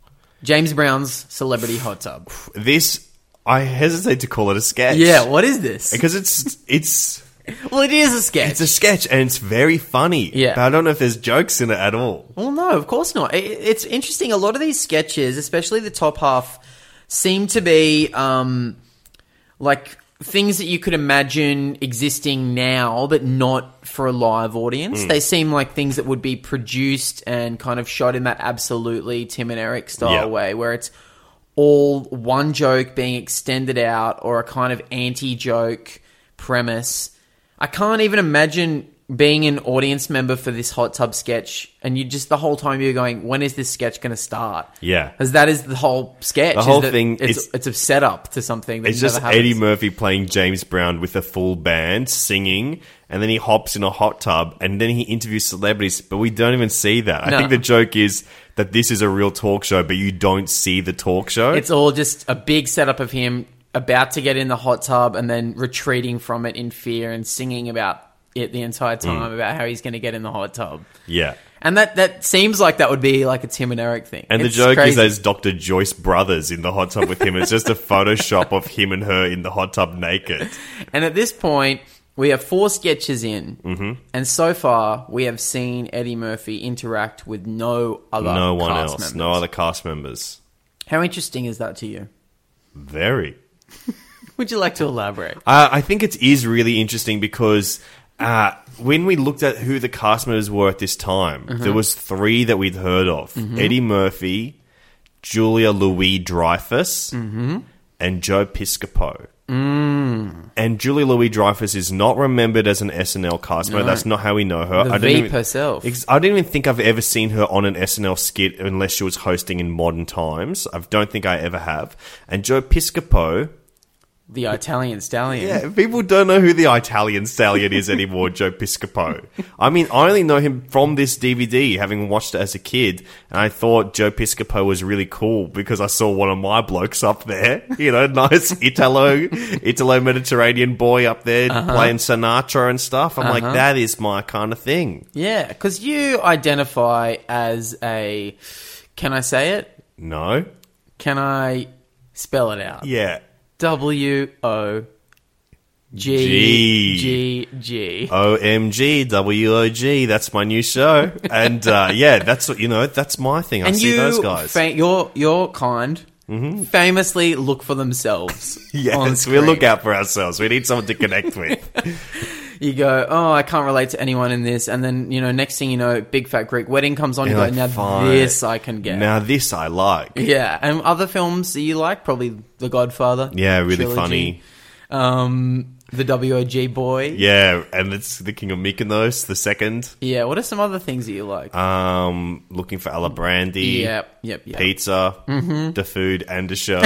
James Brown's Celebrity Hot Tub. This, I hesitate to call it a sketch. Yeah, what is this? Because it's, it's... Well, it is a sketch. It's a sketch, and it's very funny. Yeah. But I don't know if there's jokes in it at all. Well, no, of course not. It, it's interesting. A lot of these sketches, especially the top half, seem to be, um, like... things that you could imagine existing now, but not for a live audience. Mm. They seem like things that would be produced and kind of shot in that absolutely Tim and Eric style yeah. way, where it's all one joke being extended out or a kind of anti-joke premise. I can't even imagine being an audience member for this hot tub sketch, and you just the whole time you're going, when is this sketch going to start? Yeah, because that is the whole sketch. The whole is that thing it's, it's, it's a setup to something. That it's never just happens. Eddie Murphy playing James Brown with a full band singing, and then he hops in a hot tub, and then he interviews celebrities. But we don't even see that. No. I think the joke is that this is a real talk show, but you don't see the talk show. It's all just a big setup of him about to get in the hot tub and then retreating from it in fear and singing about it the entire time mm. about how he's going to get in the hot tub. Yeah. And that, that seems like that would be like a Tim and Eric thing. And it's the joke crazy. is there's Doctor Joyce Brothers in the hot tub with him. It's just a Photoshop of him and her in the hot tub naked. And at this point, we have four sketches in. Mm-hmm. And so far, we have seen Eddie Murphy interact with no other No one cast else. members. No other cast members. How interesting is that to you? Very. Would you like to elaborate? Uh, I think it is really interesting because... Uh, when we looked at who the cast members were at this time, mm-hmm. there was three that we'd heard of. Mm-hmm. Eddie Murphy, Julia Louis-Dreyfus, mm-hmm. and Joe Piscopo. Mm. And Julia Louis-Dreyfus is not remembered as an S N L cast member. No. That's not how we know her. The I don't Veep even, herself. Ex- I don't even think I've ever seen her on an S N L skit unless she was hosting in Modern Times. I don't think I ever have. And Joe Piscopo... The Italian Stallion. Yeah, people don't know who the Italian Stallion is anymore, Joe Piscopo. I mean, I only know him from this D V D, having watched it as a kid, and I thought Joe Piscopo was really cool because I saw one of my blokes up there, you know, nice Italo, Italo-Mediterranean boy up there uh-huh. playing Sinatra and stuff. I'm uh-huh. like, that is my kind of thing. Yeah, because you identify as a... Can I say it? No. Can I spell it out? Yeah. W O G G G O M G W O G. That's my new show, and uh, yeah, that's what you know. That's my thing. I and see you, those guys. Fa- your your kind mm-hmm. famously look for themselves. Yes, we look out for ourselves. We need someone to connect with. You go, oh, I can't relate to anyone in this, and then you know, next thing you know, Big Fat Greek Wedding comes on. You You're go, like, now fine. this I can get. Now this I like. Yeah, and other films that you like, probably The Godfather. Yeah, really trilogy. funny. Um, the W O G Boy. Yeah, and it's The King of Mykonos, the second. Yeah, what are some other things that you like? Um, Looking for Alla Brandy. Yep, yep, yep. Pizza. Mm-hmm. The food and the show.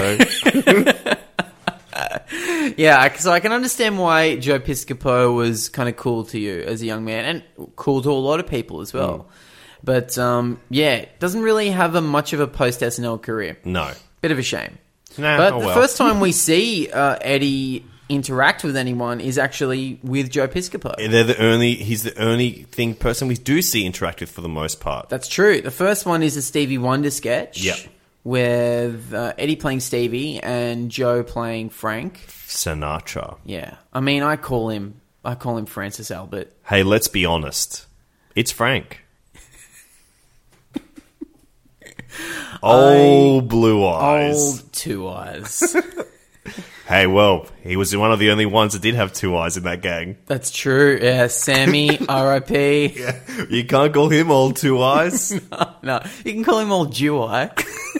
Yeah, so I can understand why Joe Piscopo was kind of cool to you as a young man, and cool to a lot of people as well. Mm. But, um, yeah, doesn't really have a much of a post-S N L career. No. Bit of a shame. Nah, but oh the well. first time we see uh, Eddie interact with anyone is actually with Joe Piscopo. They're the only, he's the only thing person we do see interact with for the most part. That's true. The first one is a Stevie Wonder sketch. Yep. With uh, Eddie playing Stevie and Joe playing Frank Sinatra. Yeah, I mean, I call him, I call him Francis Albert. Hey, let's be honest. It's Frank. Old I, blue eyes. Old two eyes. Hey, well, he was one of the only ones that did have two eyes in that gang. That's true. Yeah, Sammy, R I P Yeah, you can't call him old two eyes. no, no, you can call him old Jew eye.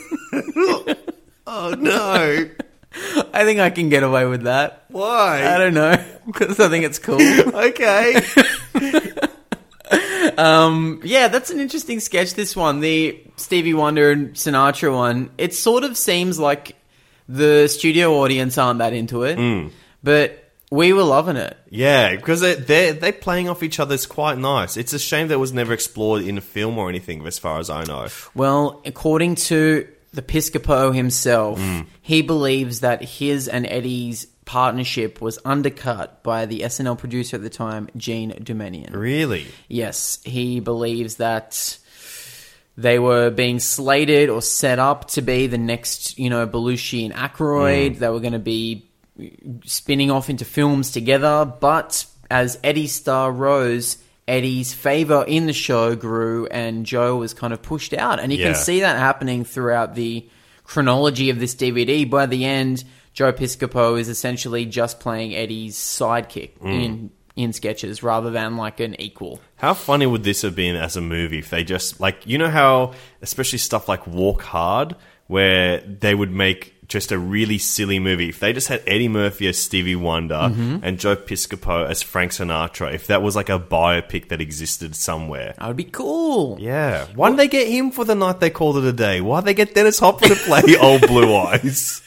Oh, no. I think I can get away with that. Why? I don't know. Because I think it's cool. Okay. um, yeah, that's an interesting sketch, this one. The Stevie Wonder and Sinatra one. It sort of seems like the studio audience aren't that into it. Mm. But we were loving it. Yeah, because they're, they're, they're playing off each other. It's quite nice. It's a shame that it was never explored in a film or anything, as far as I know. Well, according to the Piscopo himself, mm. he believes that his and Eddie's partnership was undercut by the S N L producer at the time, Gene Dumanian. Really? Yes, he believes that they were being slated or set up to be the next, you know, Belushi and Aykroyd. Mm. They were going to be spinning off into films together, but as Eddie's star rose, Eddie's favour in the show grew and Joe was kind of pushed out. And you yeah. can see that happening throughout the chronology of this D V D. By the end, Joe Piscopo is essentially just playing Eddie's sidekick mm. in in sketches rather than like an equal. How funny would this have been as a movie if they just, like, you know how, especially stuff like Walk Hard, where they would make just a really silly movie. If they just had Eddie Murphy as Stevie Wonder mm-hmm. and Joe Piscopo as Frank Sinatra, if that was like a biopic that existed somewhere. That would be cool. Yeah. Why didn't they get him for The Night They Called It a Day? Why'd they get Dennis Hopper to play Old Blue Eyes?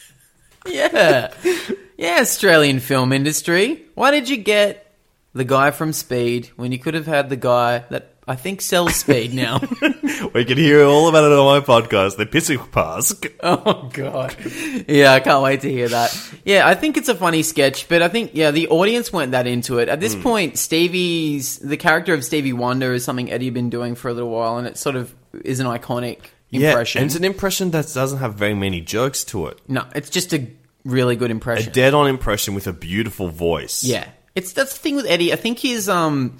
Yeah. Yeah, Australian film industry. Why did you get the guy from Speed when you could have had the guy that I think sells Speed now? We can hear all about it on my podcast, The Piscopask. Oh, God. Yeah, I can't wait to hear that. Yeah, I think it's a funny sketch, but I think, yeah, the audience weren't that into it. At this mm. point, Stevie's, the character of Stevie Wonder is something Eddie had been doing for a little while, and it sort of is an iconic impression. Yeah, and it's an impression that doesn't have very many jokes to it. No, it's just a really good impression. A dead-on impression with a beautiful voice. Yeah. It's that's the thing with Eddie. I think he's um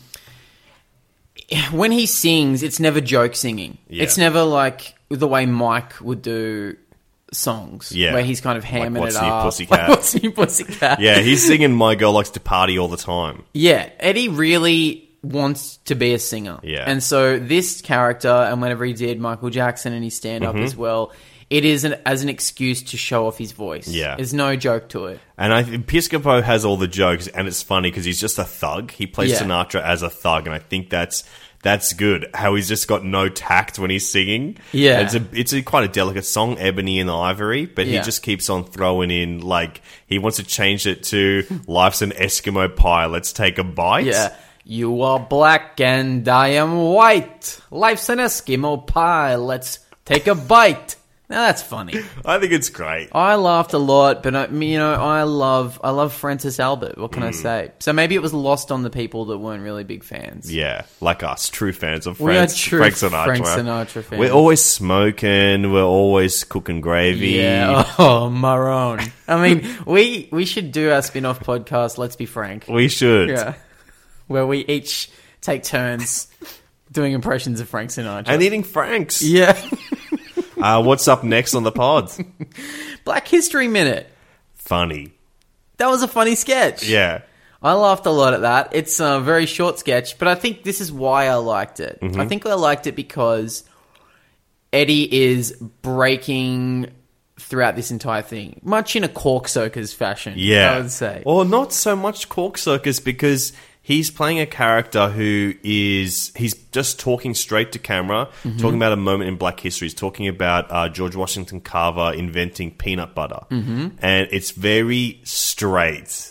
when he sings, it's never joke singing. Yeah. It's never like the way Mike would do songs, yeah. where he's kind of hamming like, what's it new, up. Pussycat? Like, what's new, Pussycat? Yeah, he's singing "My Girl Likes to Party" all the time. Yeah, Eddie really wants to be a singer. Yeah, and so this character, and whenever he did Michael Jackson and his stand-up mm-hmm. as well, it is an, as an excuse to show off his voice. Yeah. There's no joke to it. And I think Piscopo has all the jokes, and it's funny because he's just a thug. He plays yeah. Sinatra as a thug, and I think that's That's good. How he's just got no tact when he's singing. Yeah. It's a it's a quite a delicate song, Ebony and Ivory, but Yeah. he just keeps on throwing in, like, he wants to change it to life's an Eskimo pie, let's take a bite. Yeah. You are black and I am white. Life's an Eskimo pie. Let's take a bite. Now that's funny. I think it's great. I laughed a lot, but I, you know, I love I love Francis Albert. What can I say? So maybe it was lost on the people that weren't really big fans. Yeah, like us, true fans of We Frank, are true Frank Sinatra. Frank Sinatra fans. We're always smoking. We're always cooking gravy. Yeah. Oh, Maroon. I mean, we we should do our spin-off podcast, Let's Be Frank. We should. Yeah. Where we each take turns doing impressions of Frank Sinatra. And eating Franks. yeah. Uh, what's up next on the pod? Black History Minute. Funny. That was a funny sketch. Yeah. I laughed a lot at that. It's a very short sketch, but I think this is why I liked it. Mm-hmm. I think I liked it because Eddie is breaking throughout this entire thing, much in a Corksokers fashion, Yeah. I would say. Or not so much Corksokers, because he's playing a character who is, he's just talking straight to camera, Mm-hmm. talking about a moment in Black history. He's talking about uh, George Washington Carver inventing peanut butter. Mm-hmm. And it's very straight.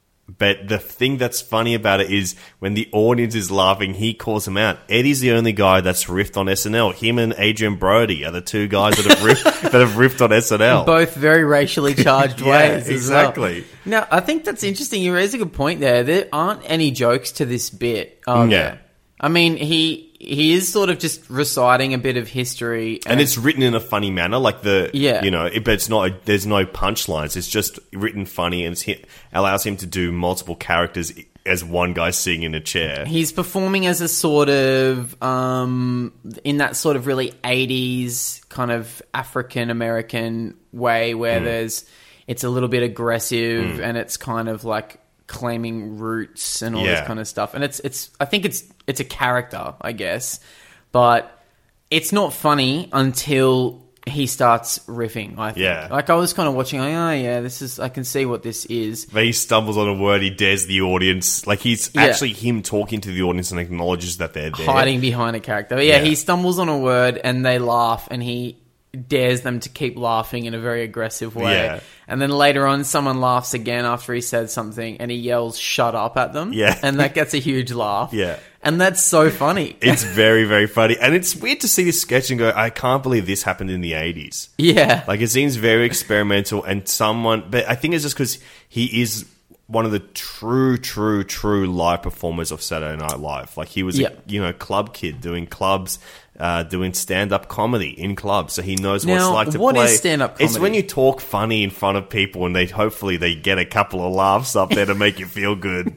But the thing that's funny about it is when the audience is laughing, he calls him out. Eddie's the only guy that's riffed on S N L. Him and Adrian Brody are the two guys that have riffed, that have riffed on S N L. Both very racially charged Yeah, ways. as exactly. well. Now, I think that's interesting. You raise a good point there. There aren't any jokes to this bit, are Yeah. there? I mean, he he is sort of just reciting a bit of history. And it's written in a funny manner, like the, Yeah. you know, it, but it's not, there's no punchlines. It's just written funny, and it's, it allows him to do multiple characters as one guy sitting in a chair. He's performing as a sort of, um, in that sort of really eighties kind of African American way where Mm. there's, it's a little bit aggressive and it's kind of like claiming roots and all Yeah. this kind of stuff. And it's, it's, I think it's, it's a character, I guess, but it's not funny until he starts riffing, I think. Yeah. Like I was kind of watching, oh yeah, this is, I can see what this is. But he stumbles on a word, he dares the audience. Like, he's Yeah. actually him talking to the audience and acknowledges that they're there. Hiding behind a character. But yeah, Yeah. he stumbles on a word and they laugh and he dares them to keep laughing in a very aggressive way. Yeah. And then later on, someone laughs again after he says something and he yells, shut up at them. Yeah. And that gets a huge laugh. Yeah. And that's so funny. It's very, very funny. And it's weird to see this sketch and go, I can't believe this happened in the eighties. yeah. Like, it seems very experimental, and someone, but I think it's just because he is one of the true, true, true live performers of Saturday Night Live. Like, he was Yeah. a, you know, club kid doing clubs, uh, doing stand-up comedy in clubs, so he knows what Now, it's like to what play. is stand-up It's comedy? when you talk funny in front of people, and they hopefully they get a couple of laughs up there to make you feel good.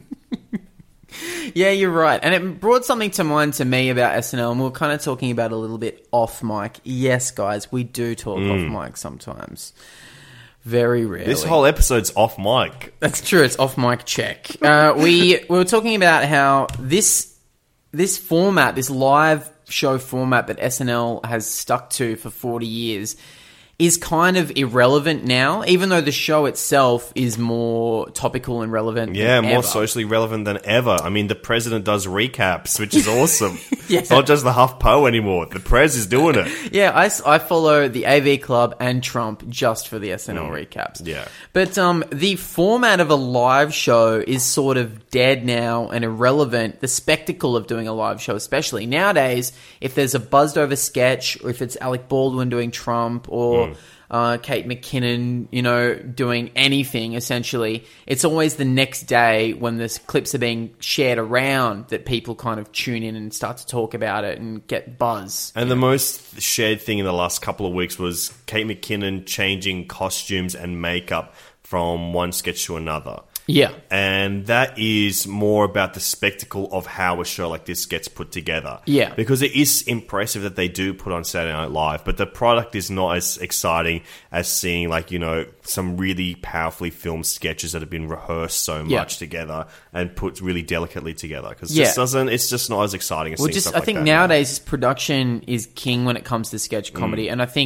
Yeah, you're right. And it brought something to mind to me about S N L, and we were kind of talking about it a little bit off mic. Yes, guys, we do talk Mm. off mic sometimes. Very rarely. This whole episode's off mic. That's true. It's off mic check. Uh, we we were talking about how this this format, this live show format that S N L has stuck to for forty years, is kind of irrelevant now, even though the show itself is more topical and relevant. Yeah, than more ever. socially relevant than ever. I mean, the president does recaps, which is awesome. Yeah. It's not just the HuffPo anymore. The Prez is doing it. Yeah, I, s- I follow the A V Club and Trump just for the S N L recaps. Yeah. But um, the format of a live show is sort of dead now and irrelevant. The spectacle of doing a live show, especially nowadays, if there's a buzzed over sketch, or if it's Alec Baldwin doing Trump, or uh, Kate McKinnon, you know, doing anything, essentially, it's always the next day when the clips are being shared around that people kind of tune in and start to talk about it and get buzz. And the most shared thing in the last couple of weeks was Kate McKinnon changing costumes and makeup from one sketch to another. Yeah. And that is more about the spectacle of how a show like this gets put together. Yeah. Because it is impressive that they do put on Saturday Night Live, but the product is not as exciting as seeing, like, you know, some really powerfully filmed sketches that have been rehearsed so Yeah. much together and put really delicately together. Because it Yeah. just doesn't, it's just not as exciting as Well, seeing just stuff I like think that now. nowadays production is king when it comes to sketch comedy, Mm. and I think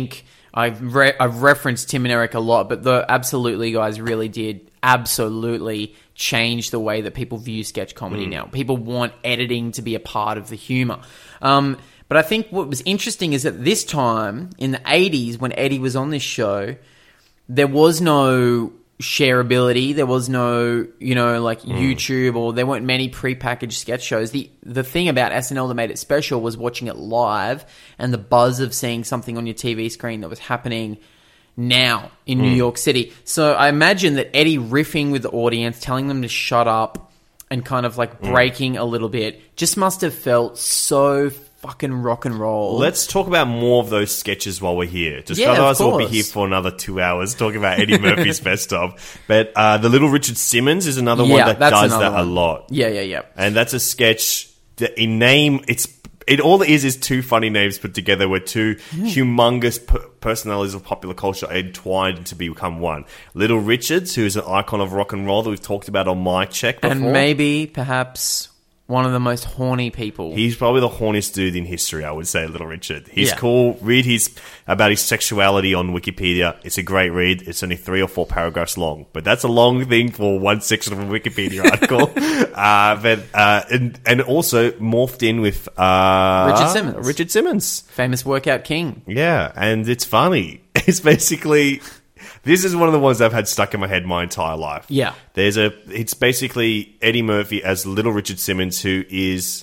I've re- I've referenced Tim and Eric a lot, but the Absolutely guys really did absolutely change the way that people view sketch comedy Mm. now. People want editing to be a part of the humor. Um, but I think what was interesting is that this time, in the eighties, when Eddie was on this show, there was no shareability. There was no, you know, like Mm. YouTube, or there weren't many prepackaged sketch shows. The the thing about S N L that made it special was watching it live and the buzz of seeing something on your T V screen that was happening now in New Mm. York City. So I imagine that Eddie riffing with the audience, telling them to shut up and kind of like Mm. breaking a little bit, just must have felt so fucking rock and roll. Let's talk about more of those sketches while we're here. Just Yeah, of otherwise we'll be course. here for another two hours talking about Eddie Murphy's best of. But uh, the Little Richard Simmons is another one Yeah, that that's does another that a one. lot. Yeah, yeah, yeah. And that's a sketch that in name, it's it all it is is two funny names put together where two humongous p- personalities of popular culture are entwined to become one. Little Richards, who is an icon of rock and roll that we've talked about on My Check before. And maybe, perhaps, one of the most horny people. He's probably the horniest dude in history, I would say, Little Richard. He's Yeah. cool. Read his about his sexuality on Wikipedia. It's a great read. It's only three or four paragraphs long, but that's a long thing for one section of a Wikipedia article. uh, but uh, and and also morphed in with uh, Richard Simmons. Richard Simmons. Famous workout king. Yeah, and it's funny. It's basically. This is one of the ones I've had stuck in my head my entire life. Yeah. There's a, it's basically Eddie Murphy as Little Richard Simmons, who is,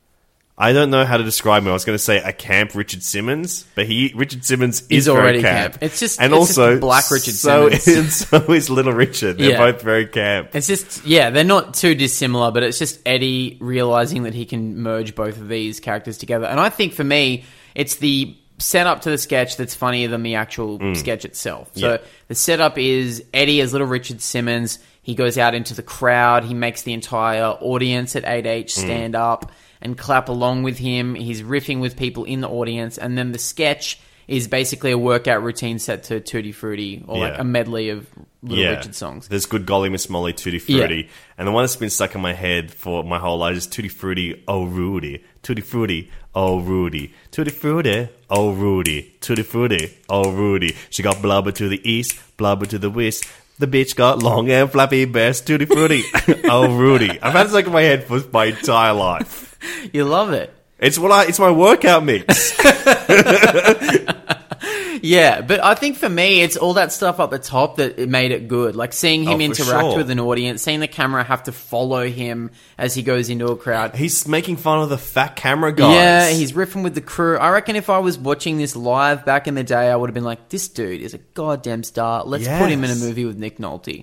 I don't know how to describe him. I was going to say a camp Richard Simmons, but he, Richard Simmons is He's very already camp. camp. It's just- and it's also, just black Richard so Simmons. Is, so is Little Richard. They're Yeah. both very camp. It's just, yeah, they're not too dissimilar, but it's just Eddie realizing that he can merge both of these characters together. And I think for me, it's the setup to the sketch that's funnier than the actual sketch itself. So Yeah. the setup is Eddie as Little Richard Simmons. He goes out into the crowd. He makes the entire audience at eight H stand up and clap along with him. He's riffing with people in the audience. And then the sketch is basically a workout routine set to Tutti Frutti, or like Yeah. a medley of Little Richard songs. There's Good Golly Miss Molly, Tutti Frutti. And the one that's been stuck in my head for my whole life is Tutti Frutti, oh Rudy. Tutti Frutti, oh Rudy. Tutti Frutti, oh Rudy. Tutti Frutti, oh Rudy. She got blubber to the east, blubber to the west. The bitch got long and flappy best. Tutti Frutti, oh Rudy. I've had it stuck in my head for my entire life. You love it. It's what I. It's my workout mix. Yeah, but I think for me, it's all that stuff up the top that it made it good. Like seeing him Oh, for interact sure. with an audience, seeing the camera have to follow him as he goes into a crowd. He's making fun of the fat camera guys. Yeah, he's riffing with the crew. I reckon if I was watching this live back in the day, I would have been like, this dude is a goddamn star. Let's put him in a Yes. movie with Nick Nolte.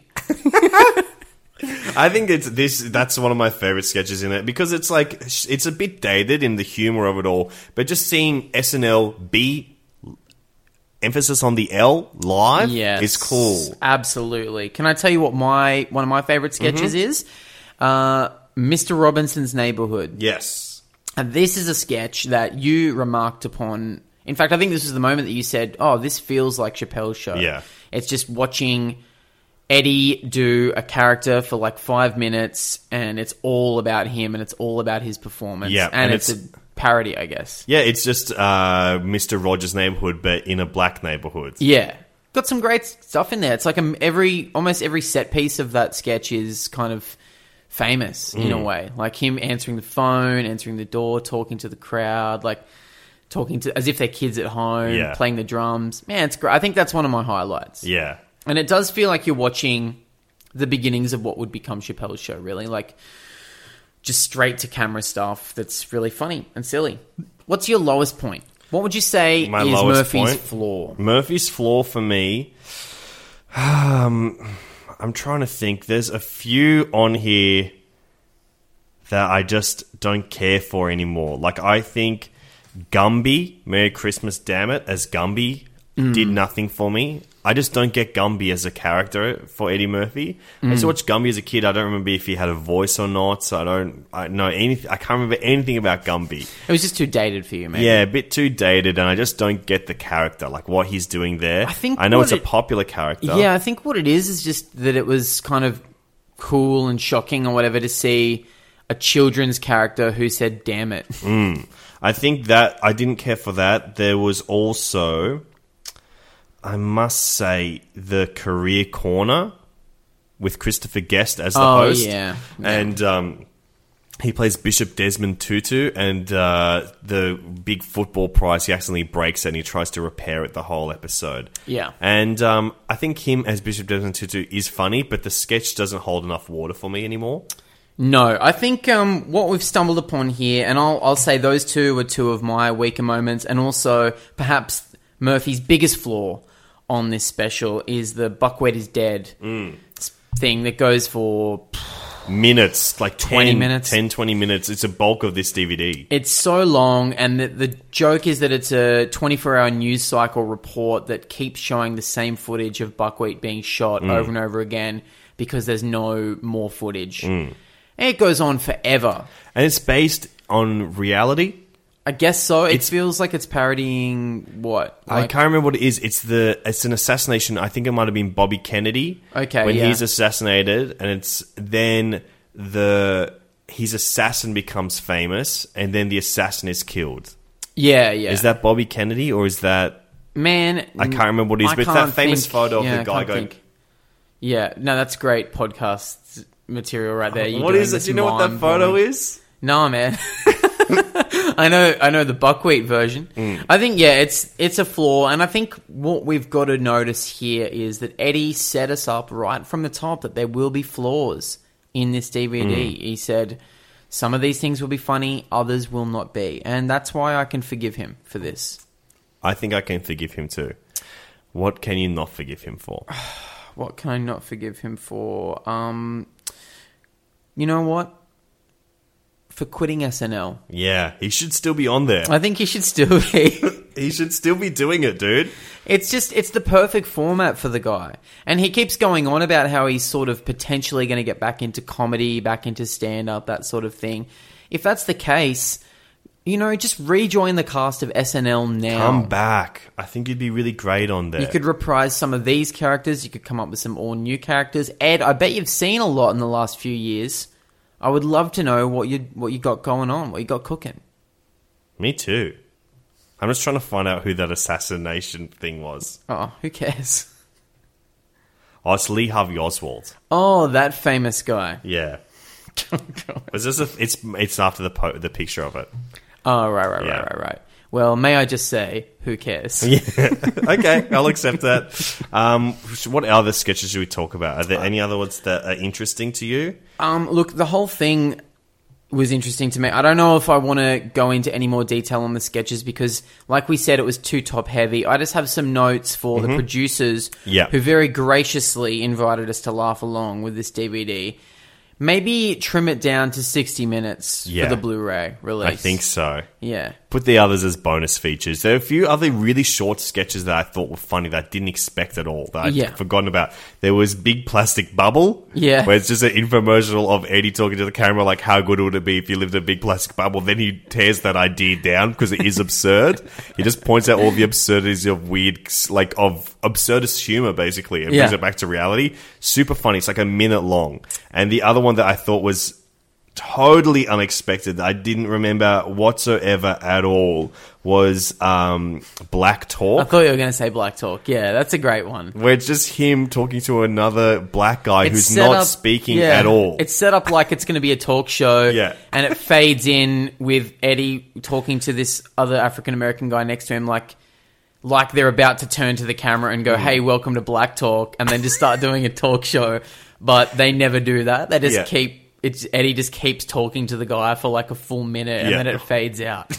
I think it's this. That's one of my favorite sketches in it because it's like it's a bit dated in the humor of it all, but just seeing S N L be emphasis on the L live Yes, is cool. Absolutely. Can I tell you what my one of my favorite sketches Mm-hmm. is? Uh, Mister Robinson's Neighborhood. Yes. And this is a sketch that you remarked upon. In fact, I think this was the moment that you said, oh, this feels like Chappelle's Show. Yeah. It's just watching Eddie do a character for like five minutes, and it's all about him, and it's all about his performance. Yeah, and, and it's, it's- a parody, I guess. Yeah, it's just uh, Mister Rogers' Neighborhood, but in a black neighborhood. Yeah. Got some great stuff in there. It's like a, every almost every set piece of that sketch is kind of famous in Mm. a way. Like him answering the phone, answering the door, talking to the crowd, like talking to as if they're kids at home, Yeah. playing the drums. Man, it's great. I think that's one of my highlights. Yeah. And it does feel like you're watching the beginnings of what would become Chappelle's Show, really. Like just straight to camera stuff that's really funny and silly. What's your lowest point? What would you say My is lowest Murphy's point? flaw? Murphy's flaw for me. Um, I'm trying to think. There's a few on here that I just don't care for anymore. Like I think Gumby, Merry Christmas, Damn It, as Gumby did nothing for me. I just don't get Gumby as a character for Eddie Murphy. I used to watch Gumby as a kid. I don't remember if he had a voice or not. So I don't. I know anything. I can't remember anything about Gumby. It was just too dated for you, maybe. Yeah, a bit too dated, and I just don't get the character, like what he's doing there. I think I know what it's a it- popular character. Yeah, I think what it is is just that it was kind of cool and shocking or whatever to see a children's character who said, damn it. I think that I didn't care for that. There was also I must say, the Career Corner with Christopher Guest as the Oh, host. yeah. Yeah. And um, he plays Bishop Desmond Tutu, and uh, the big football prize, he accidentally breaks it and he tries to repair it the whole episode. Yeah. And um, I think him as Bishop Desmond Tutu is funny, but the sketch doesn't hold enough water for me anymore. No, I think um, what we've stumbled upon here, and I'll, I'll say those two were two of my weaker moments, and also perhaps Murphy's biggest flaw on this special is the Buckwheat is dead Mm. thing that goes for... Minutes, like ten, twenty minutes. ten, twenty minutes. It's a bulk of this D V D. It's so long, and the, the joke is that it's a twenty-four hour news cycle report that keeps showing the same footage of Buckwheat being shot Mm. over and over again because there's no more footage. Mm. And it goes on forever. And it's based on reality. I guess so. It It's- feels like it's parodying what? I Like- can't remember what it is. It's the it's an assassination. I think it might have been Bobby Kennedy. Okay, when yeah. he's assassinated, and it's then the his assassin becomes famous, and then the assassin is killed. Yeah, yeah. Is that Bobby Kennedy, or is that Man, I can't remember what it is, I but it's that can't famous think- photo of yeah, the I guy can't going. think. Yeah, no, that's great podcast material right there. You're What doing is it? this Do you know what that mime photo for me. is? No, man. I know, I know the Buckwheat version. Mm. I think, yeah, it's it's a flaw, and I think what we've got to notice here is that Eddie set us up right from the top that there will be flaws in this D V D. Mm. He said some of these things will be funny, others will not be, and that's why I can forgive him for this. I think I can forgive him too. What can you not forgive him for? What can I not forgive him for? Um, you know what? For quitting S N L. Yeah, he should still be on there. I think he should still be. He should still be doing it, dude. It's just, it's the perfect format for the guy. And he keeps going on about how he's sort of potentially going to get back into comedy, back into stand-up, that sort of thing. If that's the case, you know, just rejoin the cast of S N L now. Come back. I think you'd be really great on there. You could reprise some of these characters. You could come up with some all new characters. Ed, I bet you've seen a lot in the last few years. I would love to know what you what you got going on, what you got cooking. Me too. I'm just trying to find out who that assassination thing was. Oh, who cares? Oh, it's Lee Harvey Oswald. Oh, that famous guy. Yeah. Oh, God. Was this a, it's it's after the po- the picture of it. Oh, right, right, Yeah. right, right, right. Well, may I just say, who cares? Yeah. Okay, I'll accept that. Um, what other sketches should we talk about? Are there any other ones that are interesting to you? Um, look, the whole thing was interesting to me. I don't know if I want to go into any more detail on the sketches because, like we said, it was too top heavy. I just have some notes for the producers Yeah. who very graciously invited us to laugh along with this D V D. Maybe trim it down to sixty minutes Yeah. for the Blu-ray release. I think so. Yeah. Put the others as bonus features. There are a few other really short sketches that I thought were funny that I didn't expect at all, that I'd Yeah. forgotten about. There was Big Plastic Bubble, Yeah. where it's just an infomercial of Eddie talking to the camera like, how good would it be if you lived in a big plastic bubble? Then he tears that idea down because it is absurd. He just points out all the absurdities of weird, like, of absurdist humor, basically, and Yeah. brings it back to reality. Super funny. It's like a minute long. And the other one that I thought was totally unexpected, I didn't remember whatsoever at all, was um, Black I Talk, thought you were going to say Black Talk. Yeah, that's a great one. where it's just him talking to another black guy It's who's set not up- speaking yeah, at all. It's set up like it's going to be a talk show. Yeah. And it fades in with Eddie talking to this other African American guy next to him, like like they're about to turn to the camera and Mm. go, "Hey, welcome to Black Talk," and then just start doing a talk show. But they never do that. They just Yeah. keep. It's Eddie just keeps talking to the guy for like a full minute, and Yeah. then it fades out.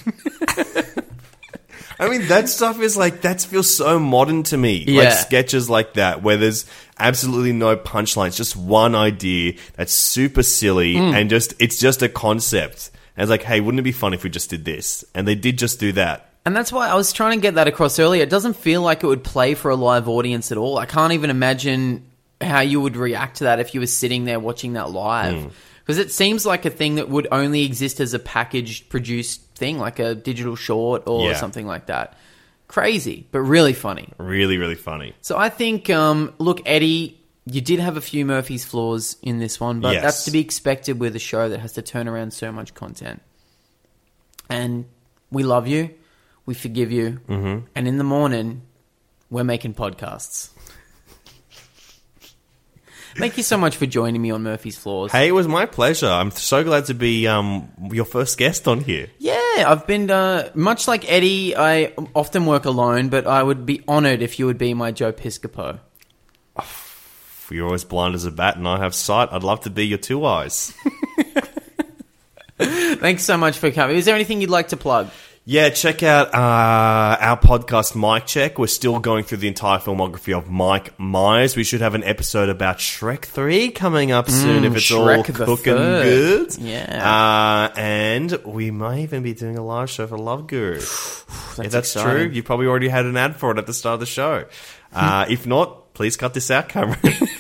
I mean, that stuff is like, that feels so modern to me. Yeah. Like sketches like that, where there's absolutely no punchlines, just one idea that's super silly, Mm. and just, it's just a concept. And it's like, hey, wouldn't it be fun if we just did this? And they did just do that. And that's why I was trying to get that across earlier. It doesn't feel like it would play for a live audience at all. I can't even imagine how you would react to that if you were sitting there watching that live. Because it seems like a thing that would only exist as a packaged, produced thing, like a digital short or Yeah. something like that. Crazy, but really funny. Really, really funny. So I think, um, look, Eddie, you did have a few Murphy's flaws in this one, but Yes. that's to be expected with a show that has to turn around so much content. And we love you. We forgive you. Mm-hmm. And in the morning, we're making podcasts. Thank you so much for joining me on Murphy's Flaws. Hey, it was my pleasure. I'm so glad to be um, your first guest on here. Yeah, I've been, uh, much like Eddie, I often work alone, but I would be honoured if you would be my Joe Piscopo. You're always blind as a bat and I have sight. I'd love to be your two eyes. Thanks so much for coming. Is there anything you'd like to plug? Yeah, check out uh, our podcast, Mike Check. We're still going through the entire filmography of Mike Myers. We should have an episode about Shrek three coming up soon Mm, if it's Shrek all the cooking Third. good. Yeah. Uh, and we may even be doing a live show for Love Guru. if that's exciting. true, you probably already had an ad for it at the start of the show. Uh, if not, please cut this out, Cameron.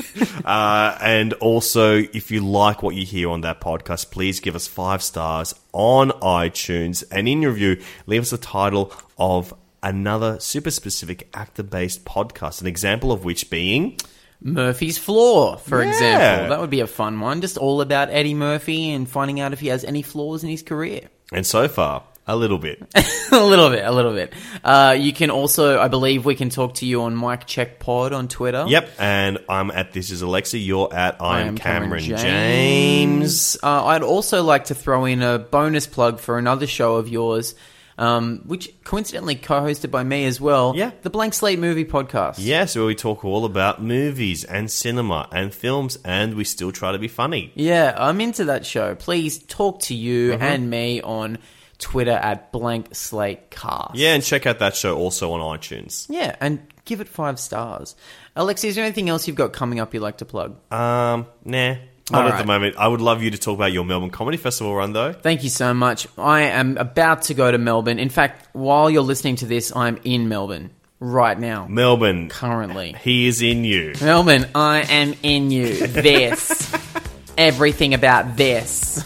uh, and also, if you like what you hear on that podcast, please give us five stars on iTunes. And in your review, leave us a title of another super specific actor-based podcast. An example of which being Murphy's Flaw, for Yeah. example. That would be a fun one. Just all about Eddie Murphy and finding out if he has any flaws in his career. And so far, a little bit. a little bit, a little bit. Uh, you can also, I believe we can talk to you on Mike Check Pod on Twitter. Yep, and I'm at This Is Alexa. You're at I Am Cameron, James. James. Uh, I'd also like to throw in a bonus plug for another show of yours, um, which coincidentally co-hosted by me as well. Yeah. The Blank Slate Movie Podcast. Yes, where we talk all about movies and cinema and films, and we still try to be funny. Yeah, I'm into that show. Please talk to you Mm-hmm. and me on Twitter at Blank Slate Cast. Yeah, and check out that show also on iTunes. Yeah, and give it five stars. Alexi, is there anything else you've got coming up you'd like to plug? Um, nah, not All at right. the moment. I would love you to talk about your Melbourne Comedy Festival run, though. Thank you so much. I am about to go to Melbourne. In fact, while you're listening to this, I'm in Melbourne right now. Melbourne, Currently. he is in you. Melbourne, I am in you. This. Everything about this.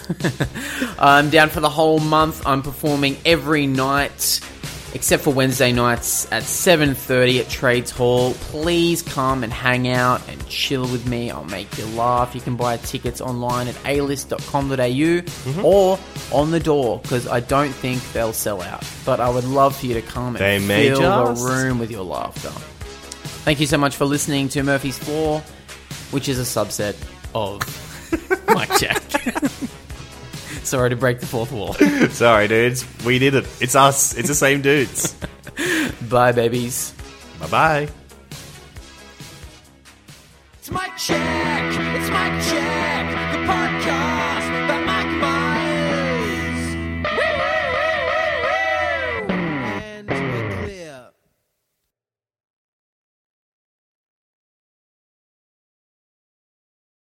I'm down for the whole month. I'm performing every night, except for Wednesday nights at seven thirty at Trades Hall. Please come and hang out and chill with me. I'll make you laugh. You can buy tickets online at a list dot com dot a u Mm-hmm. or on the door, because I don't think they'll sell out. But I would love for you to come and They may fill just. the room with your laughter. Thank you so much for listening to Murphy's Flaw, which is a subset of Mike Check. Sorry to break the fourth wall. Sorry, dudes. We did it. It's us. It's the same dudes. Bye, babies. Bye-bye. It's Mike Check. It's Mike Check. The podcast.